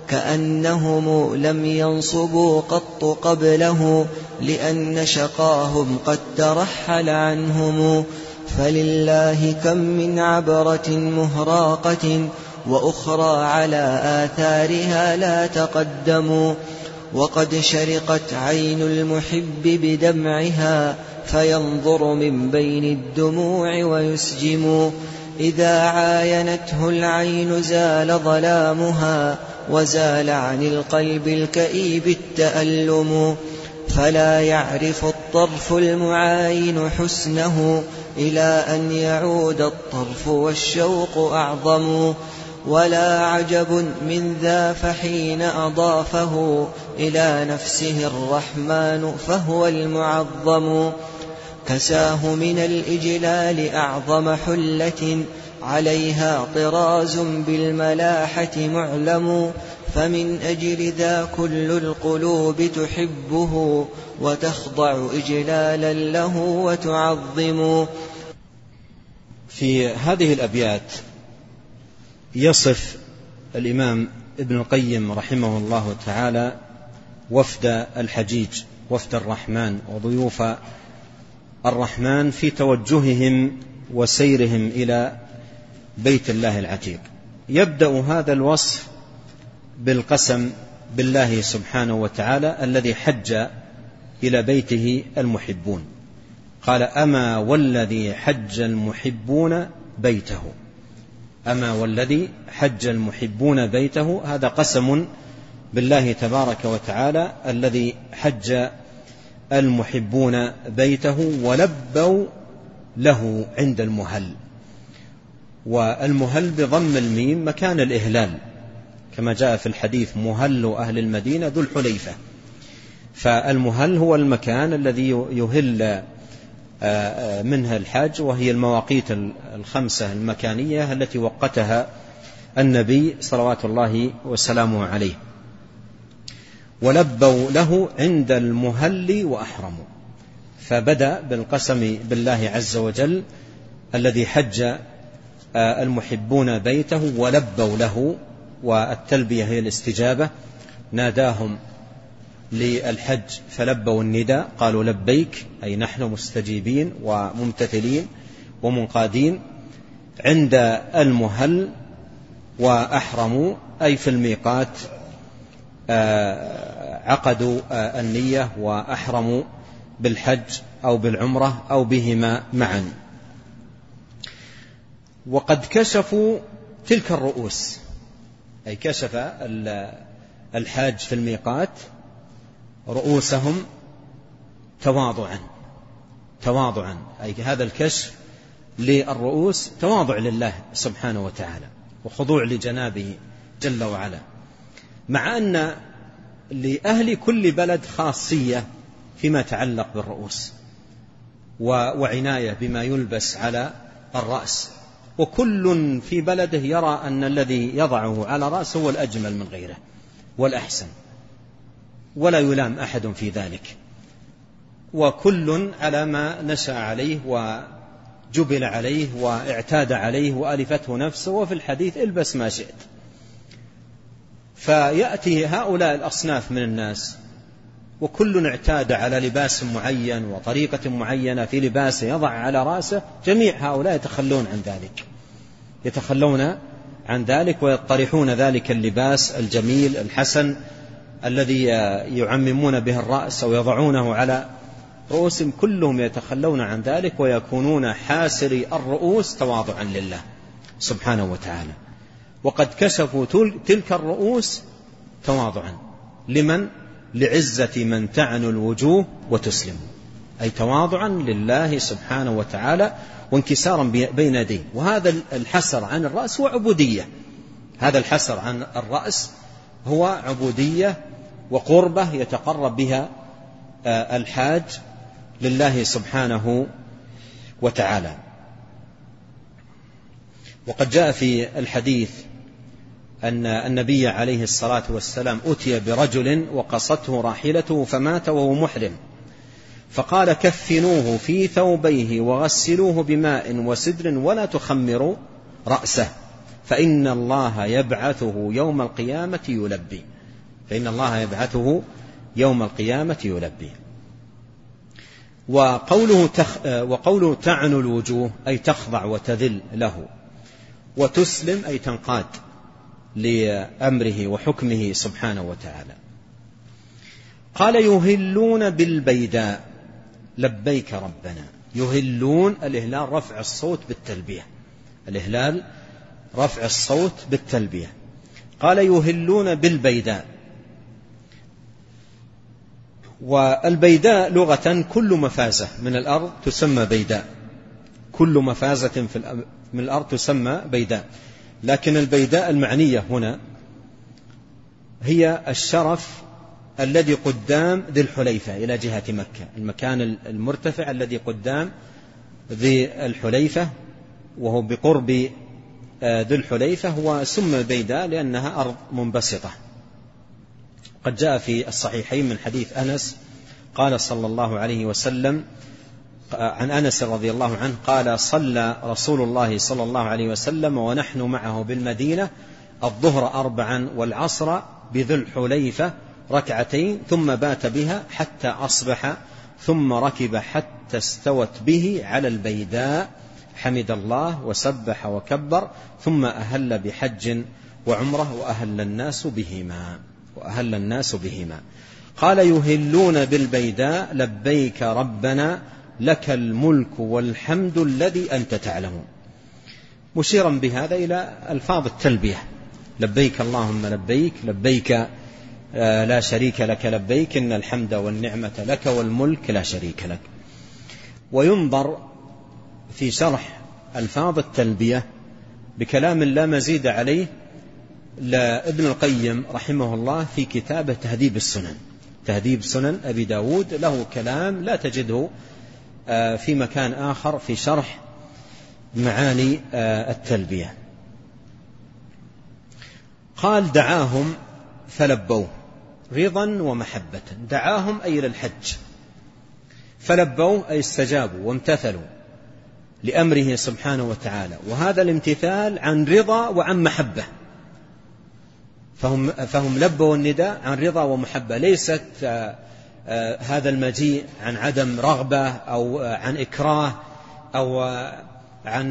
كأنهم لم ينصبوا قط قبله لأن شقاهم قد ترحل عنهم. فلله كم من عبرة مهراقة وأخرى على آثارها لا تقدموا، وقد شرقت عين المحب بدمعها فينظر من بين الدموع ويسجم. إذا عاينته العين زال ظلامها وزال عن القلب الكئيب التألم، فلا يعرف الطرف المعاين حسنه إلى أن يعود الطرف والشوق أعظم. ولا عجب من ذا فحين أضافه إلى نفسه الرحمن فهو المعظم، كساه من الإجلال أعظم حلة عليها طراز بالملاحة معلم، فمن أجل ذا كل القلوب تحبه وتخضع إجلالا له وتعظم. في هذه الأبيات يصف الإمام ابن القيم رحمه الله تعالى وفد الحجيج، وفد الرحمن وضيوف الرحمن في توجههم وسيرهم إلى بيت الله العتيق. يبدأ هذا الوصف بالقسم بالله سبحانه وتعالى الذي حج إلى بيته المحبون، قال: أما والذي حج المحبون بيته. أما والذي حج المحبون بيته، هذا قسم بالله تبارك وتعالى الذي حج المحبون بيته ولبوا له عند المهل. والمهل بضم الميم مكان الإهلال، كما جاء في الحديث: مهل أهل المدينة ذو الحليفة. فالمهل هو المكان الذي يهل منها الحاج، وهي المواقيت الخمسة المكانية التي وقتها النبي صلوات الله وسلامه عليه. ولبوا له عند المهل وأحرموا، فبدأ بالقسم بالله عز وجل الذي حج المحبون بيته ولبوا له، والتلبية هي الاستجابة. ناداهم للحج فلبوا النداء، قالوا لبيك أي نحن مستجيبين وممتثلين ومنقادين، عند المهل وأحرموا أي في الميقات عقدوا النية وأحرموا بالحج أو بالعمرة أو بهما معا. وقد كشفوا تلك الرؤوس، أي كشف الحاج في الميقات رؤوسهم تواضعا، أي هذا الكشف للرؤوس تواضع لله سبحانه وتعالى وخضوع لجنابه جل وعلا، مع أن لأهل كل بلد خاصية فيما يتعلق بالرؤوس وعناية بما يلبس على الرأس، وكل في بلده يرى أن الذي يضعه على رأسه هو الأجمل من غيره والأحسن، ولا يلام أحد في ذلك، وكل على ما نشأ عليه وجبل عليه واعتاد عليه وألفته نفسه، وفي الحديث البس ما شئت. فيأتي هؤلاء الأصناف من الناس وكل اعتاد على لباس معين وطريقة معينة في لباسه يضع على رأسه، جميع هؤلاء يتخلون عن ذلك ويطرحون ذلك اللباس الجميل الحسن الذي يعممون به الرأس أو يضعونه على رؤوسهم، كلهم يتخلون عن ذلك ويكونون حاسري الرؤوس تواضعا لله سبحانه وتعالى. وقد كشفوا تلك الرؤوس تواضعا لمن؟ لعزة من تعنو الوجوه وتسلم، أي تواضعا لله سبحانه وتعالى وانكسارا بين يديه. وهذا الحسر عن الرأس هو عبودية، هذا الحسر عن الرأس هو عبودية وقربة يتقرب بها الحاج لله سبحانه وتعالى. وقد جاء في الحديث أن النبي عليه الصلاة والسلام أتي برجل وقصته راحلته فمات وهو محرم، فقال كفنوه في ثوبيه وغسلوه بماء وسدر ولا تخمروا رأسه فإن الله يبعثه يوم القيامة يلبي، فإن الله يبعثه يوم القيامة يلبي. وقوله تعنو الوجوه أي تخضع وتذل له، وتسلم أي تنقاد لأمره وحكمه سبحانه وتعالى. قال يهلون بالبيداء لبيك ربنا. يهلون، الإهلال رفع الصوت بالتلبية، الإهلال رفع الصوت بالتلبية. قال يهلون بالبيداء، والبيداء لغة كل مفازة من الأرض تسمى بيداء، كل مفازة من الأرض تسمى بيداء، لكن البيداء المعنية هنا هي الشرف الذي قدام ذي الحليفة إلى جهة مكة، المكان المرتفع الذي قدام ذي الحليفة وهو بقرب ذي الحليفة، وسمى بيداء لأنها أرض منبسطة. قد جاء في الصحيحين من حديث أنس قال صلى الله عليه وسلم عن أنس رضي الله عنه قال صلى رسول الله صلى الله عليه وسلم ونحن معه بالمدينة الظهر 4 والعصر بذي الحليفة 2 ثم بات بها حتى أصبح ثم ركب حتى استوت به على البيداء حمد الله وسبح وكبر ثم أهل بحج وعمره وأهل الناس بهما. قال يهلون بالبيداء لبيك ربنا لك الملك والحمد الذي أنت تعلم، مشيرا بهذا إلى ألفاظ التلبية، لبيك اللهم لبيك، لبيك لا شريك لك لبيك إن الحمد والنعمة لك والملك لا شريك لك. وينظر في شرح ألفاظ التلبية بكلام لا مزيد عليه لابن القيم رحمه الله في كتابه تهذيب سنن أبي داود، له كلام لا تجده في مكان آخر في شرح معاني التلبية. قال دعاهم فلبوه رضا ومحبة، دعاهم أي للحج، فلبوه أي استجابوا وامتثلوا لأمره سبحانه وتعالى، وهذا الامتثال عن رضا وعن محبة، فهم لبوا النداء عن رضا ومحبة، ليست هذا المجيء عن عدم رغبة أو عن إكراه أو عن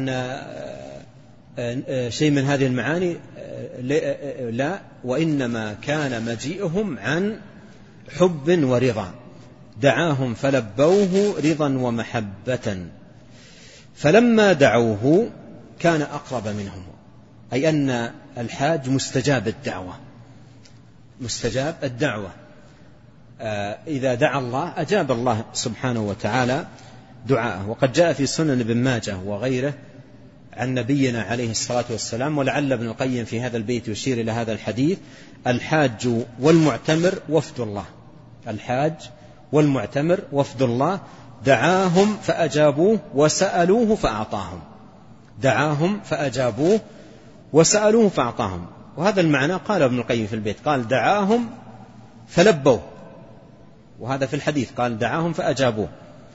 شيء من هذه المعاني، لا، وإنما كان مجيئهم عن حب ورضا، دعاهم فلبوه رضا ومحبة، فلما دعوه كان أقرب منهم، أي أن الحاج مستجاب الدعوة، إذا دعا الله أجاب الله سبحانه وتعالى دعاءه. وقد جاء في سنن ابن ماجه وغيره عن نبينا عليه الصلاة والسلام، ولعل ابن القيم في هذا البيت يشير إلى هذا الحديث: الحاج والمعتمر وفد الله، الحاج والمعتمر وفد الله، دعاهم فأجابوه وسألوه فأعطاهم، دعاهم فأجابوه وسألوه فأعطاهم. وهذا المعنى قال ابن القيم في البيت، قال دعاهم فلبوه، وهذا في الحديث قال دعاهم فأجابوه،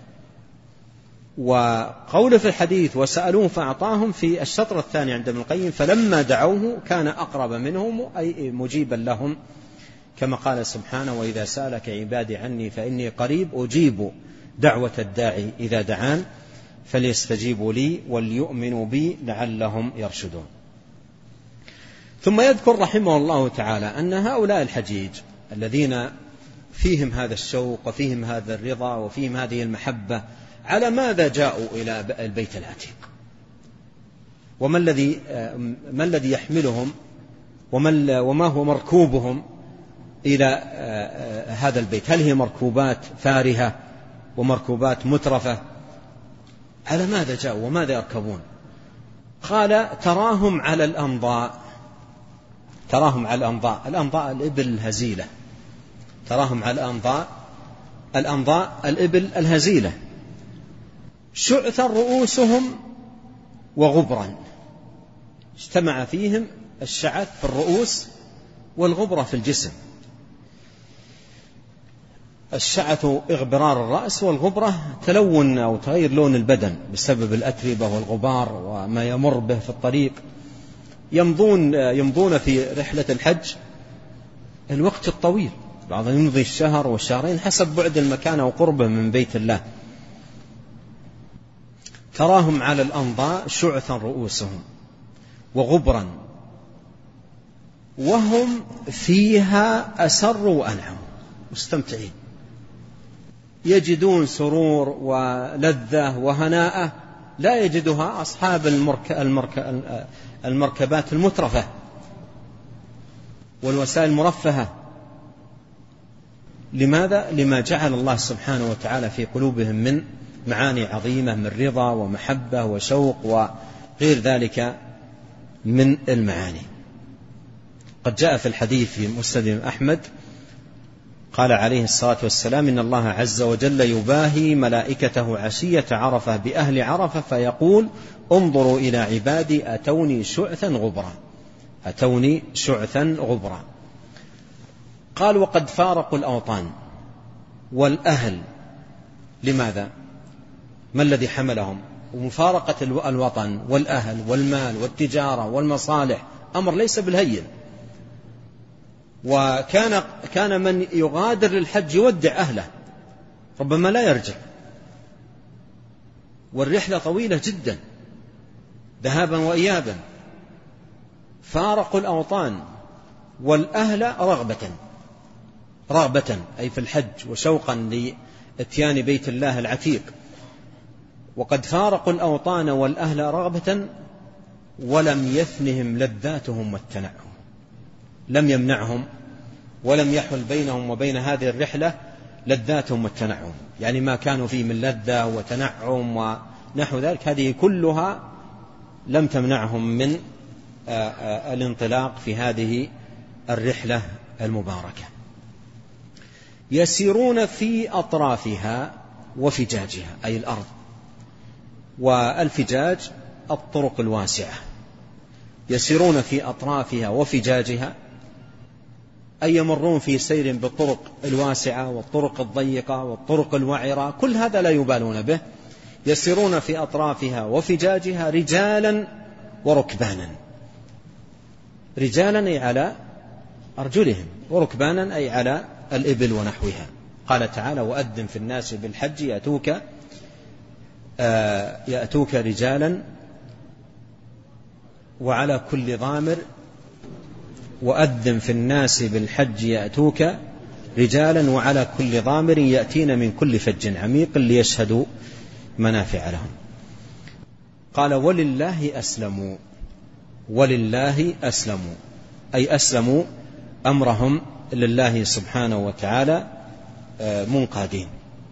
وقول في الحديث وسألوه فأعطاهم في الشطر الثاني عند ابن القيم: فلما دعوه كان أقرب منهم، أي مجيبا لهم، كما قال سبحانه: وإذا سألك عبادي عني فإني قريب أجيب دعوة الداعي إذا دعان فليستجيبوا لي وليؤمنوا بي لعلهم يرشدون. ثم يذكر رحمه الله تعالى أن هؤلاء الحجيج الذين فيهم هذا الشوق وفيهم هذا الرضا وفيهم هذه المحبة، على ماذا جاءوا إلى البيت العتيق؟ وما الذي يحملهم وما هو مركوبهم إلى هذا البيت؟ هل هي مركوبات فارهة ومركوبات مترفة؟ على ماذا جاءوا وماذا يركبون؟ قال: تراهم على الأنضاء، الأنضاء الإبل الهزيلة، تراهم على الأنضاء الإبل الهزيلة، شعثا رؤوسهم وغبرا، اجتمع فيهم الشعث في الرؤوس والغبرة في الجسم. الشعث إغبرار الرأس، والغبرة تلون أو تغير لون البدن بسبب الأتربة والغبار وما يمر به في الطريق. يمضون في رحلة الحج الوقت الطويل، بعضهم يمضي الشهر والشهرين حسب بعد المكان وقربه من بيت الله. تراهم على الأنضاء شعثا رؤوسهم وغبرا، وهم فيها أسروا وأنعموا، مستمتعين، يجدون سرور ولذة وهناء لا يجدها أصحاب المركبات المترفة والوسائل المرفهة. لماذا؟ لما جعل الله سبحانه وتعالى في قلوبهم من معاني عظيمة من رضا ومحبة وشوق وغير ذلك من المعاني. قد جاء في الحديث في مسند أحمد قال عليه الصلاة والسلام: إن الله عز وجل يباهي ملائكته عشية عرفة بأهل عرفة فيقول: انظروا إلى عبادي أتوني شعثا غبرا. قال: وقد فارقوا الأوطان والأهل. لماذا؟ ما الذي حملهم؟ ومفارقة الوطن والأهل والمال والتجارة والمصالح أمر ليس بالهين. وكان من يغادر للحج يودع أهله، ربما لا يرجع، والرحلة طويلة جدا ذهابا وإيابا. فارقوا الأوطان والأهل رغبة أي في الحج وشوقا لإتيان بيت الله العتيق. وقد فارقوا الأوطان والأهل رغبة ولم يثنهم لذاتهم والتنعم، لم يمنعهم ولم يحل بينهم وبين هذه الرحلة لذاتهم والتنعم، يعني ما كانوا فيه من لذة وتنعم ونحو ذلك، هذه كلها لم تمنعهم من الانطلاق في هذه الرحلة المباركة. يسيرون في أطرافها وفجاجها، أي الأرض، والفجاج الطرق الواسعة. يسيرون في أطرافها وفجاجها، أي يمرون في سير بالطرق الواسعة والطرق الضيقة والطرق الوعرة، كل هذا لا يبالون به. يسيرون في أطرافها وفجاجها رجالا وركبانا، رجالا على أرجلهم، وركبانا أي على الإبل ونحوها. قال تعالى: وأذن في الناس بالحج يأتوك رجالا وعلى كل ضامر. وأذن في الناس بالحج يأتوك رجالا وعلى كل ضامر يأتين من كل فج عميق ليشهدوا منافع لهم. قال: ولله أسلموا. ولله أسلموا أي أسلموا أمرهم لله سبحانه وتعالى منقادين.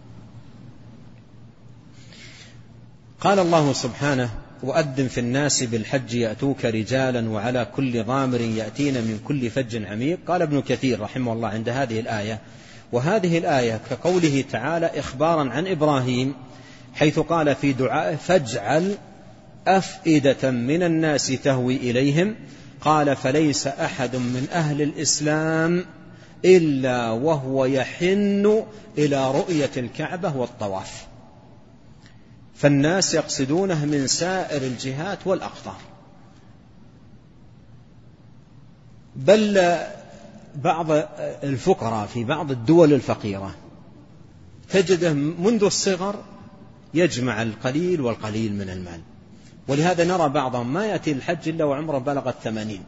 قال الله سبحانه: وأذن في الناس بالحج يأتوك رجالا وعلى كل ضامر يأتين من كل فج عميق. قال ابن كثير رحمه الله عند هذه الآية: وهذه الآية كقوله تعالى إخبارا عن إبراهيم حيث قال في دعائه: فاجعل أفئدة من الناس تهوي إليهم. قال: فليس أحد من أهل الإسلام إلا وهو يحن إلى رؤية الكعبة والطواف، فالناس يقصدونه من سائر الجهات والأقطار. بل بعض الفقراء في بعض الدول الفقيرة تجده منذ الصغر يجمع القليل والقليل من المال، ولهذا نرى بعضهم ما يأتي الحج إلا وعمره بلغ 80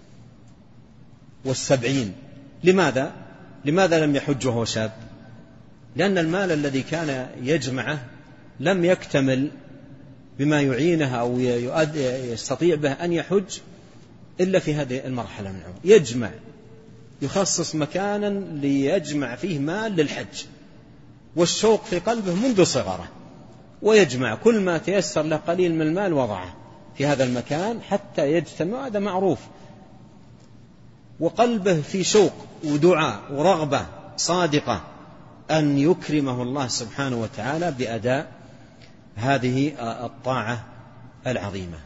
و70. لماذا لم يحج وهو شاب؟ لأن المال الذي كان يجمعه لم يكتمل بما يعينه أو يستطيع به أن يحج إلا في هذه المرحلة من العمر. يجمع، يخصص مكانا ليجمع فيه مال للحج، والشوق في قلبه منذ صغره، ويجمع كل ما تيسر له قليل من المال وضعه في هذا المكان حتى يجتمع. هذا معروف، وقلبه في شوق ودعاء ورغبة صادقة أن يكرمه الله سبحانه وتعالى بأداء هذه الطاعة العظيمة.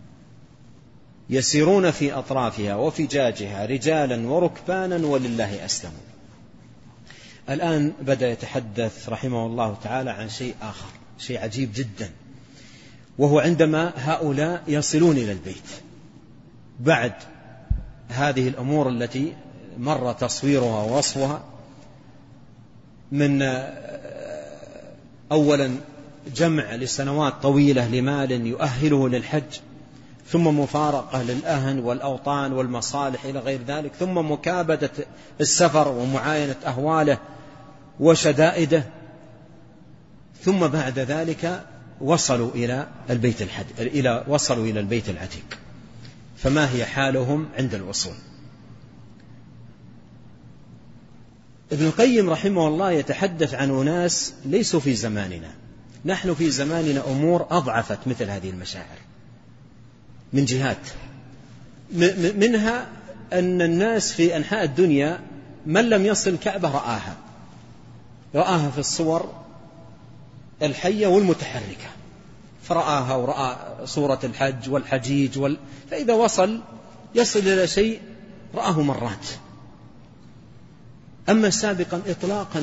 يسيرون في أطرافها وفجاجها رجالا وركبانا ولله أسلموا. الآن بدأ يتحدث رحمه الله تعالى عن شيء آخر، شيء عجيب جدا، وهو عندما هؤلاء يصلون إلى البيت بعد هذه الأمور التي مر تصويرها ووصفها، من أولا جمع لسنوات طويلة لمال يؤهله للحج، ثم مفارقة للأهل والأوطان والمصالح إلى غير ذلك، ثم مكابدة السفر ومعاينة أهواله وشدائده، ثم بعد ذلك وصلوا إلى البيت العتيق. فما هي حالهم عند الوصول؟ ابن القيم رحمه الله يتحدث عن أناس ليسوا في زماننا. نحن في زماننا أمور أضعفت مثل هذه المشاعر من جهات، منها أن الناس في أنحاء الدنيا من لم يصل الكعبة رآها في الصور الحية والمتحركة، فرآها ورأى صورة الحج والحجيج فإذا يصل إلى شيء رآه مرات. أما سابقا إطلاقا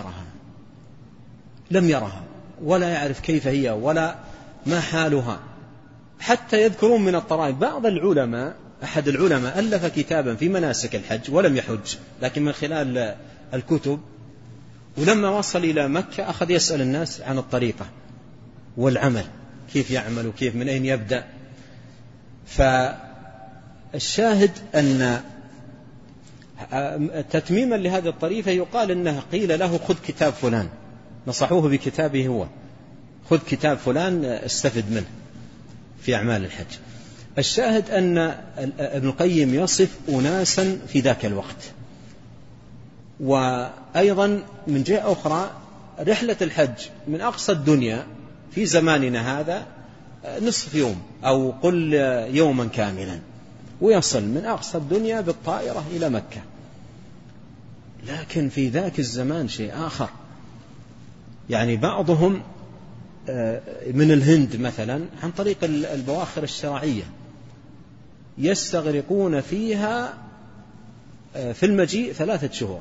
لم يرها ولا يعرف كيف هي ولا ما حالها. حتى يذكرون من الطرائف بعض العلماء، أحد العلماء ألف كتابا في مناسك الحج ولم يحج، لكن من خلال الكتب، ولما وصل إلى مكة أخذ يسأل الناس عن الطريقة والعمل، كيف يعمل وكيف من أين يبدأ. فالشاهد أن تتميما لهذه الطريقة يقال إنه قيل له خذ كتاب فلان، نصحوه بكتابه هو، خذ كتاب فلان استفد منه في أعمال الحج. الشاهد أن ابن القيم يصف أناسا في ذاك الوقت. وأيضا من جهة أخرى رحلة الحج من أقصى الدنيا في زماننا هذا نصف يوم أو قل يوما كاملا، ويصل من أقصى الدنيا بالطائرة إلى مكة. لكن في ذاك الزمان شيء آخر، يعني بعضهم من الهند مثلا عن طريق البواخر الشرعية يستغرقون فيها في المجيء 3 شهور.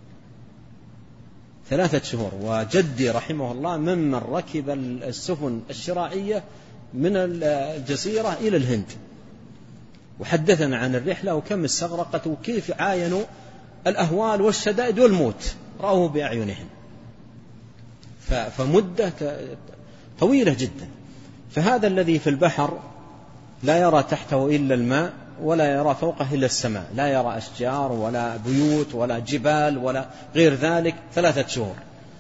وجدي رحمه الله ممن ركب السفن الشراعية من الجزيرة إلى الهند، وحدثنا عن الرحلة وكم استغرقت وكيف عاينوا الأهوال والشدائد والموت، رأوه بأعينهم، فمدة طويلة جدا. فهذا الذي في البحر لا يرى تحته إلا الماء ولا يرى فوقه إلا السماء، لا يرى أشجار ولا بيوت ولا جبال ولا غير ذلك 3 شهور،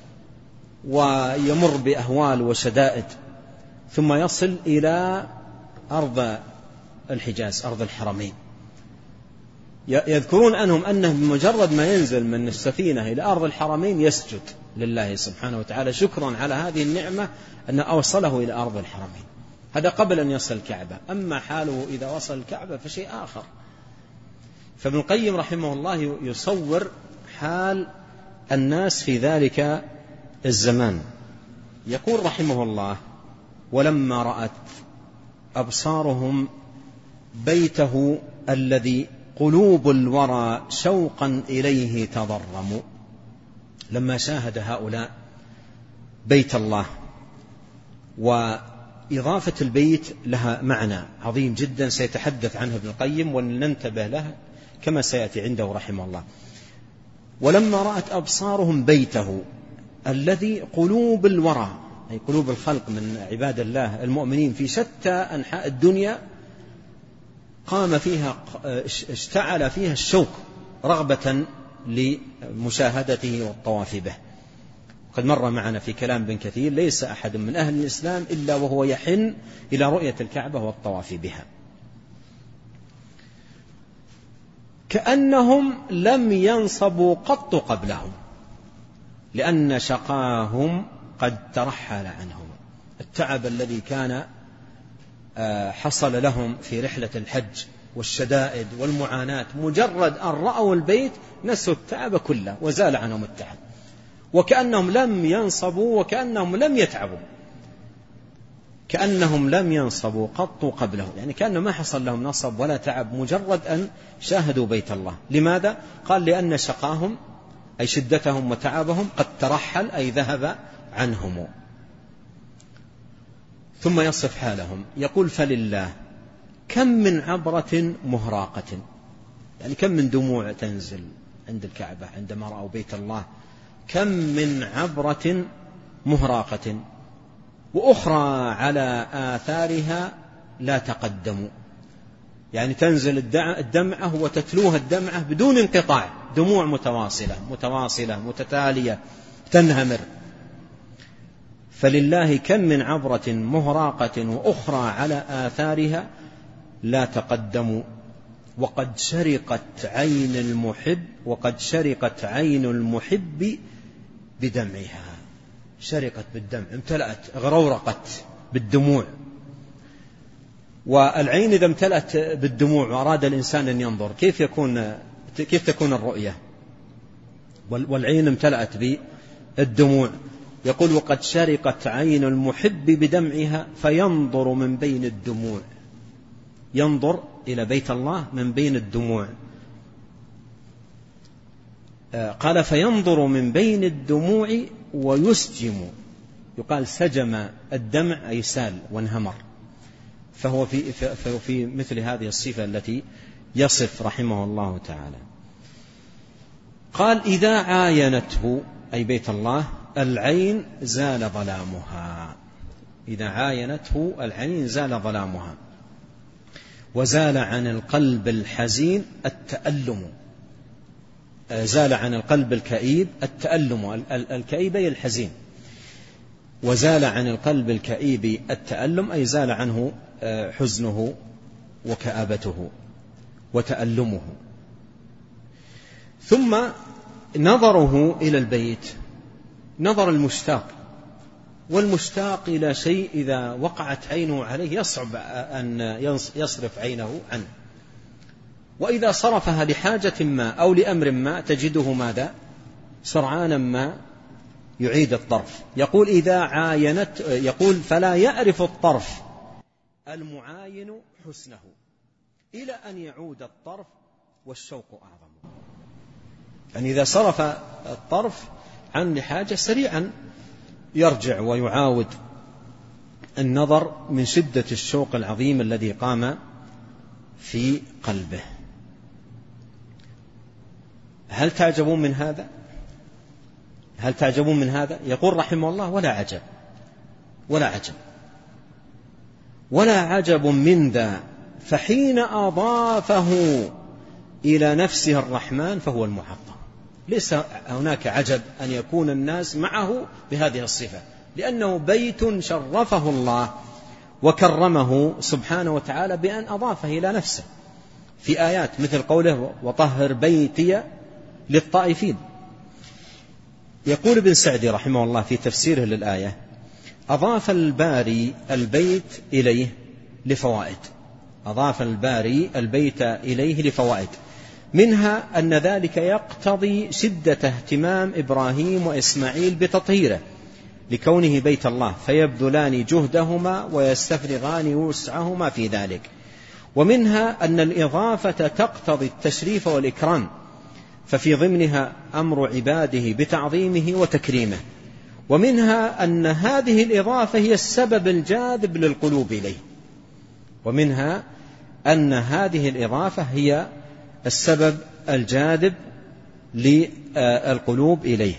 ويمر بأهوال وشدائد، ثم يصل إلى أرض الحجاز، أرض الحرمين. يذكرون أنه بمجرد ما ينزل من السفينة إلى أرض الحرمين يسجد لله سبحانه وتعالى شكرا على هذه النعمة أن أوصله إلى أرض الحرمين. هذا قبل أن يصل الكعبة، أما حاله إذا وصل الكعبة فشيء آخر. فابن القيم رحمه الله يصور حال الناس في ذلك الزمان. يقول رحمه الله: ولما رأت أبصارهم بيته الذي قلوب الورى شوقا إليه تضرموا. لما شاهد هؤلاء بيت الله، وإضافة البيت لها معنى عظيم جدا سيتحدث عنه ابن القيم وننتبه له كما سيأتي عنده رحمه الله. ولما رأت أبصارهم بيته الذي قلوب الورى، أي قلوب الخلق من عباد الله المؤمنين في شتى أنحاء الدنيا، قام فيها اشتعل فيها الشوق رغبة لمشاهدته والطواف به. قد مر معنا في كلام ابن كثير: ليس أحد من أهل الإسلام إلا وهو يحن إلى رؤية الكعبة والطواف بها. كأنهم لم ينصبوا قط قبلهم، لأن شقاهم قد ترحل عنهم. التعب الذي كان حصل لهم في رحلة الحج والشدائد والمعاناة، مجرد أن رأوا البيت نسوا التعب كله وزال عنهم التعب، وكأنهم لم ينصبوا وكأنهم لم يتعبوا، كأنهم لم ينصبوا قط قبله، يعني كأنه ما حصل لهم نصب ولا تعب، مجرد أن شاهدوا بيت الله. لماذا؟ قال: لأن شقاهم أي شدتهم وتعبهم قد ترحل أي ذهب عنهم. ثم يصف حالهم يقول: فلله كم من عبرة مهراقة، يعني كم من دموع تنزل عند الكعبة عندما رأوا بيت الله، كم من عبرة مهراقة، وأخرى على آثارها لا تقدموا، يعني تنزل الدمعة وتتلوها الدمعة بدون انقطاع، دموع متواصلة متتالية تنهمر. فلله كم من عبرة مهراقة وأخرى على آثارها لا تقدموا، وقد شرقت عين المحب بدمعها. شرقت بالدمع، امتلأت غرورقت بالدموع. والعين إذا امتلأت بالدموع وأراد الإنسان أن ينظر كيف تكون الرؤية؟ والعين امتلأت بالدموع. يقول: وقد شرقت عين المحب بدمعها فينظر من بين الدموع، ينظر إلى بيت الله من بين الدموع. قال: فينظر من بين الدموع ويسجم، يقال سجم الدمع أي سال وانهمر، فهو في مثل هذه الصفة التي يصف رحمه الله تعالى. قال: إذا عاينته أي بيت الله العين زال ظلامها، إذا عاينته العين زال ظلامها، وزال عن القلب الحزين التألم، زال عن القلب الكئيب التألم، الكئيب أي الحزين، وزال عن القلب الكئيب التألم أي زال عنه حزنه وكآبته وتألمه. ثم نظره إلى البيت نظر المشتاق، والمشتاق إلى شيء إذا وقعت عينه عليه يصعب أن يصرف عينه عنه، وإذا صرفها لحاجة ما أو لأمر ما تجده ماذا؟ سرعانا ما يعيد الطرف. يقول: إذا عاينت، يقول: فلا يعرف الطرف المعاين حسنه إلى أن يعود الطرف والشوق أعظم. يعني إذا صرف الطرف عن لحاجة سريعا يرجع ويعاود النظر من شدة الشوق العظيم الذي قام في قلبه. هل تعجبون من هذا؟ هل تعجبون من هذا؟ يقول رحمه الله: ولا عجب، ولا عجب، ولا عجب من ذا، فحين أضافه إلى نفسه الرحمن فهو المعظم. ليس هناك عجب أن يكون الناس معه بهذه الصفة، لأنه بيت شرفه الله وكرمه سبحانه وتعالى بأن أضافه إلى نفسه في آيات مثل قوله: وطهر بيتي للطائفين. يقول ابن سعدي رحمه الله في تفسيره للآية: أضاف الباري البيت إليه لفوائد. أضاف الباري البيت إليه لفوائد، منها أن ذلك يقتضي شدة اهتمام إبراهيم وإسماعيل بتطهيره لكونه بيت الله، فيبذلان جهدهما ويستفرغان وسعهما في ذلك. ومنها أن الإضافة تقتضي التشريف والإكرام، ففي ضمنها أمر عباده بتعظيمه وتكريمه. ومنها أن هذه الإضافة هي السبب الجاذب للقلوب إليه. ومنها أن هذه الإضافة هي السبب الجاذب للقلوب إليه.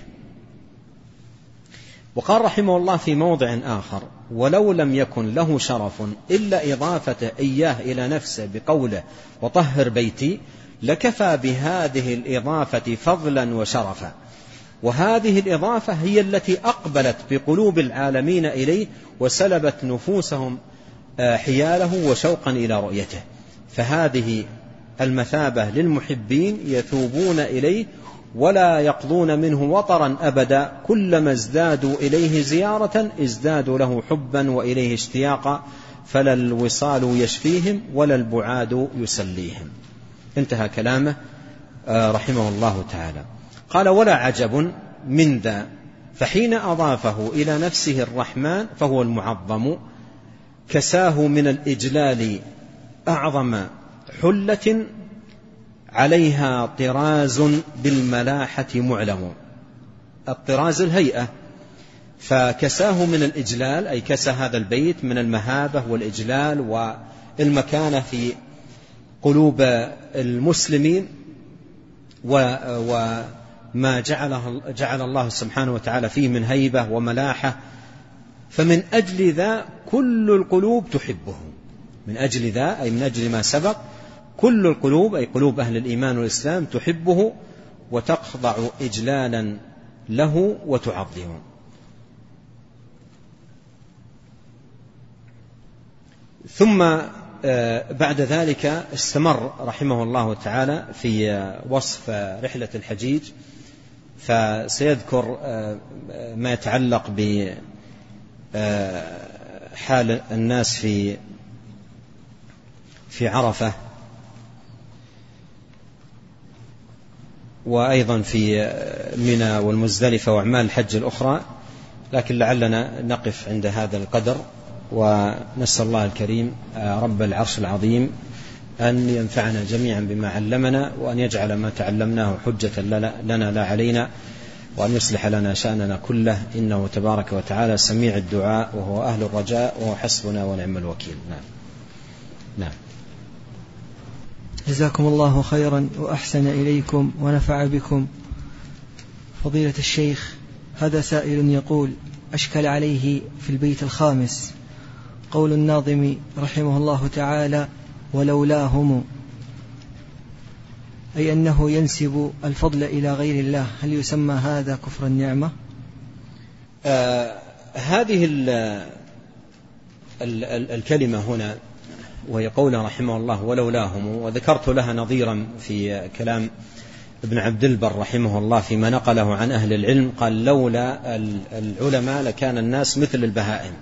وقال رحمه الله في موضع آخر: ولو لم يكن له شرف إلا إضافته إياه إلى نفسه بقوله: وطهر بيتي، لكفى بهذه الإضافة فضلا وشرفا. وهذه الإضافة هي التي أقبلت بقلوب العالمين إليه وسلبت نفوسهم حياله وشوقا إلى رؤيته. فهذه المثابة للمحبين يثوبون إليه ولا يقضون منه وطرا أبدا، كلما ازدادوا إليه زيارة ازدادوا له حبا وإليه اشتياقا، فلا الوصال يشفيهم ولا البعاد يسليهم. انتهى كلامه رحمه الله تعالى. قال: ولا عجب من ذا، فحين أضافه إلى نفسه الرحمن فهو المعظم، كساه من الإجلال أعظم حلة، عليها طراز بالملاحة معلم. الطراز الهيئة، فكساه من الإجلال أي كسى هذا البيت من المهابة والإجلال والمكانة في قلوب المسلمين، وما جعل الله سبحانه وتعالى فيه من هيبة وملاحة. فمن أجل ذا كل القلوب تحبه، من أجل ذا أي من أجل ما سبق، كل القلوب أي قلوب أهل الإيمان والإسلام تحبه وتخضع إجلالا له وتعظمه. ثم بعد ذلك استمر رحمه الله تعالى في وصف رحلة الحجيج، فسيذكر ما يتعلق بحال الناس في عرفة، وأيضا في منى والمزدلفة وأعمال الحج الأخرى، لكن لعلنا نقف عند هذا القدر، ونسأل الله الكريم رب العرش العظيم أن ينفعنا جميعا بما علمنا، وأن يجعل ما تعلمناه حجة لنا لا علينا، وأن يصلح لنا شأننا كله، إنه تبارك وتعالى سميع الدعاء وهو أهل الرجاء وهو حسبنا ونعم الوكيل. نعم. جزاكم الله خيرا وأحسن إليكم ونفع بكم. فضيلة الشيخ، هذا سائل يقول: أشكل عليه في البيت الخامس قول الناظم رحمه الله تعالى: ولولاهم، أي أنه ينسب الفضل إلى غير الله، هل يسمى هذا كفر النعمة؟ هذه الكلمة هنا وهي قوله رحمه الله ولولاهم، وذكرت لها نظيرا في كلام ابن عبد البر رحمه الله فيما نقله عن أهل العلم، قال: لولا العلماء لكان الناس مثل البهائم.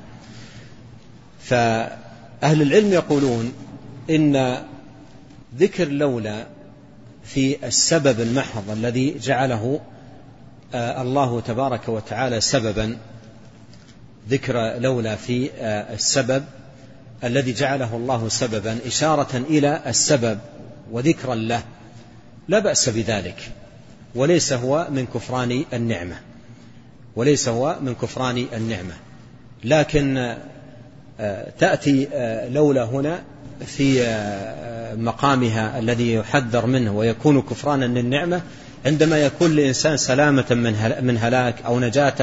فأهل العلم يقولون إن ذكر لولا في السبب المحض الذي جعله الله تبارك وتعالى سببا، ذكر لولا في السبب الذي جعله الله سببا إشارة إلى السبب وذكرا له، لا بأس بذلك، وليس هو من كفران النعمة، وليس هو من كفران النعمة. لكن تأتي لولا هنا في مقامها الذي يحذر منه ويكون كفرانا للنعمة عندما يكون لإنسان سلامة من هلاك أو نجاة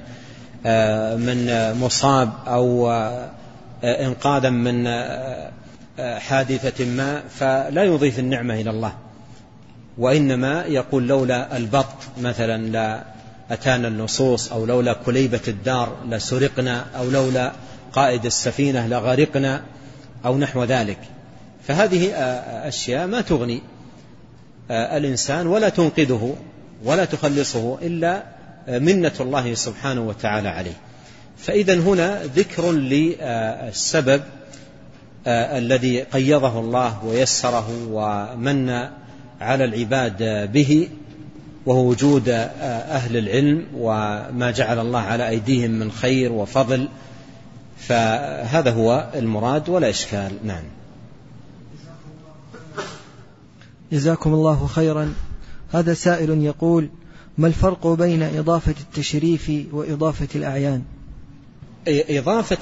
من مصاب أو إنقاذا من حادثة ما، فلا يضيف النعمة إلى الله، وإنما يقول لولا البط مثلا لا أتانا النصوص، أو لولا كليبة الدار لسرقنا، أو لولا قائد السفينة لغرقنا، أو نحو ذلك. فهذه أشياء ما تغني الإنسان ولا تنقذه ولا تخلصه إلا منة الله سبحانه وتعالى عليه. فإذا هنا ذكر للسبب الذي قيضه الله ويسره ومن على العباد به، وهو وجود أهل العلم وما جعل الله على أيديهم من خير وفضل، فهذا هو المراد ولا إشكال. نعم. جزاكم الله خيرا. هذا سائل يقول: ما الفرق بين إضافة التشريف وإضافة الأعيان؟ إضافة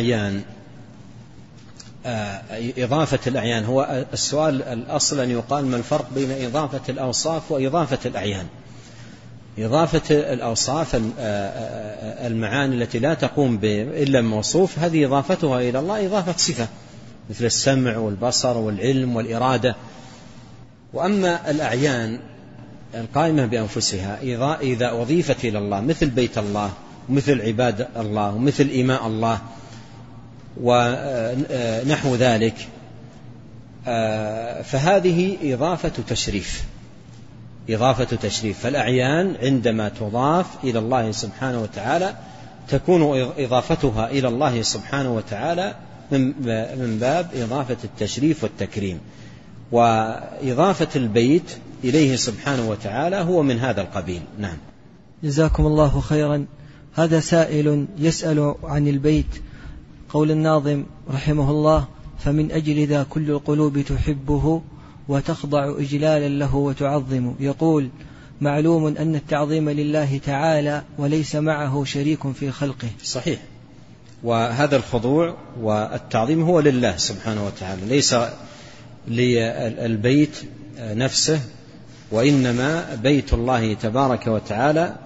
الأعيان هو السؤال الأصل أن يقال ما الفرق بين إضافة الأوصاف وإضافة الأعيان. إضافة الأوصاف المعاني التي لا تقوم إلا موصوف، هذه إضافتها إلى الله إضافة صفة، مثل السمع والبصر والعلم والإرادة. وأما الأعيان القائمة بأنفسها إذا أضيفت إلى الله، مثل بيت الله ومثل عباد الله ومثل إماء الله ونحو ذلك، فهذه إضافة تشريف. فالأعيان عندما تضاف إلى الله سبحانه وتعالى تكون إضافتها إلى الله سبحانه وتعالى من باب إضافة التشريف والتكريم، وإضافة البيت إليه سبحانه وتعالى هو من هذا القبيل. نعم. جزاكم الله خيرا. هذا سائل يسأل عن البيت، قول الناظم رحمه الله: فمن أجل ذا كل القلوب تحبه وتخضع إجلالا له وتعظم. يقول: معلوم أن التعظيم لله تعالى وليس معه شريك في خلقه. صحيح، وهذا الخضوع والتعظيم هو لله سبحانه وتعالى، ليس للبيت نفسه، وإنما بيت الله تبارك وتعالى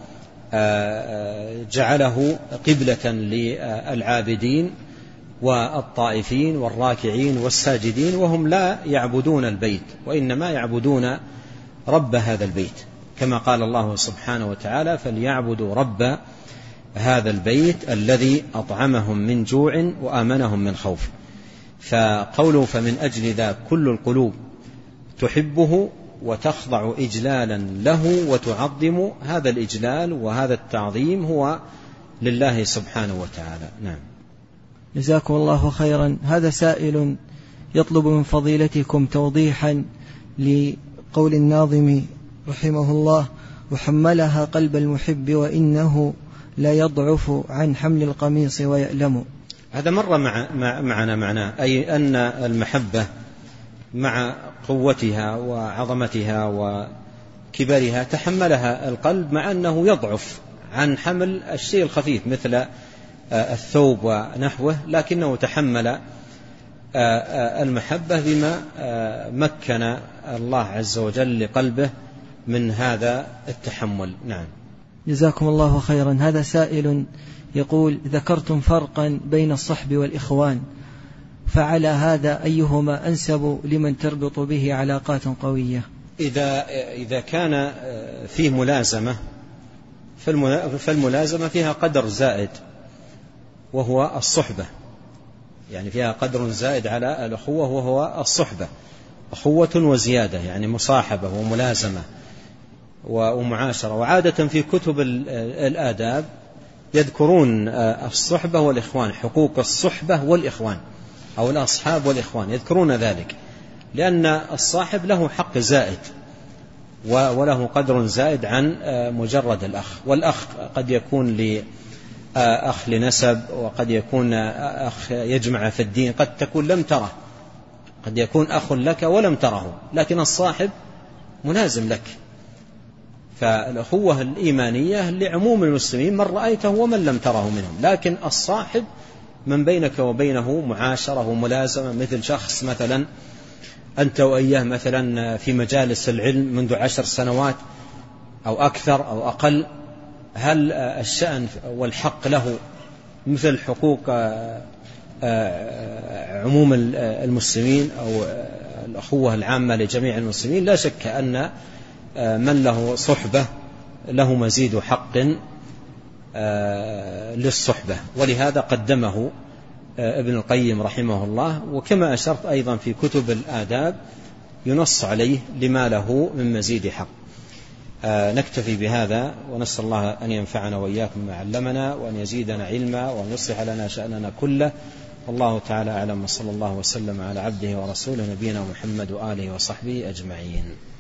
جعله قبلة للعابدين والطائفين والراكعين والساجدين، وهم لا يعبدون البيت وإنما يعبدون رب هذا البيت، كما قال الله سبحانه وتعالى: فليعبدوا رب هذا البيت الذي أطعمهم من جوع وآمنهم من خوف. فقوله فمن أجل ذا كل القلوب تحبه وتخضع إجلالا له وتعظم، هذا الإجلال وهذا التعظيم هو لله سبحانه وتعالى. نعم. جزاكم الله خيرا. هذا سائل يطلب من فضيلتكم توضيحا لقول الناظم رحمه الله: وحملها قلب المحب وإنه لا يضعف عن حمل القميص ويألم. هذا مرة معنا معناه، أي أن المحبة مع قوتها وعظمتها وكبرها تحملها القلب، مع أنه يضعف عن حمل الشيء الخفيف مثل الثوب ونحوه، لكنه تحمل المحبة بما مكن الله عز وجل لقلبه من هذا التحمل. نعم. جزاكم الله خيرا. هذا سائل يقول: ذكرتم فرقا بين الصحب والإخوان، فعلى هذا أيهما أنسب لمن تربط به علاقات قوية؟ إذا كان فيه ملازمة، فالملازمة فيها قدر زائد وهو الصحبة، يعني فيها قدر زائد على الأخوة وهو الصحبة، أخوة وزيادة، يعني مصاحبة وملازمة ومعاشرة. وعادة في كتب الآداب يذكرون الصحبة والإخوان، حقوق الصحبة والإخوان أو الأصحاب والإخوان، يذكرون ذلك، لأن الصاحب له حق زائد وله قدر زائد عن مجرد الأخ. والأخ قد يكون أخ لنسب، وقد يكون أخ يجمع في الدين، قد تكون لم تره، قد يكون أخ لك ولم تره، لكن الصاحب ملازم لك. فالأخوة الإيمانية لعموم المسلمين، من رأيته ومن لم تره منهم، لكن الصاحب من بينك وبينه معاشرة وملازمة، مثل شخص مثلا أنت وإياه مثلا في مجالس العلم منذ 10 سنوات أو أكثر أو أقل، هل الشأن والحق له مثل حقوق عموم المسلمين أو الأخوة العامة لجميع المسلمين؟ لا شك أن من له صحبة له مزيد حق للصحبة، ولهذا قدمه ابن القيم رحمه الله. وكما أشرت أيضا في كتب الآداب ينص عليه لما له من مزيد حق. نكتفي بهذا، ونسأل الله أن ينفعنا وإياكم ما علمنا، وأن يزيدنا علما، وأن يصلح لنا شأننا كله. والله تعالى أعلم، وصلى الله وسلم على عبده ورسوله نبينا محمد وآله وصحبه أجمعين.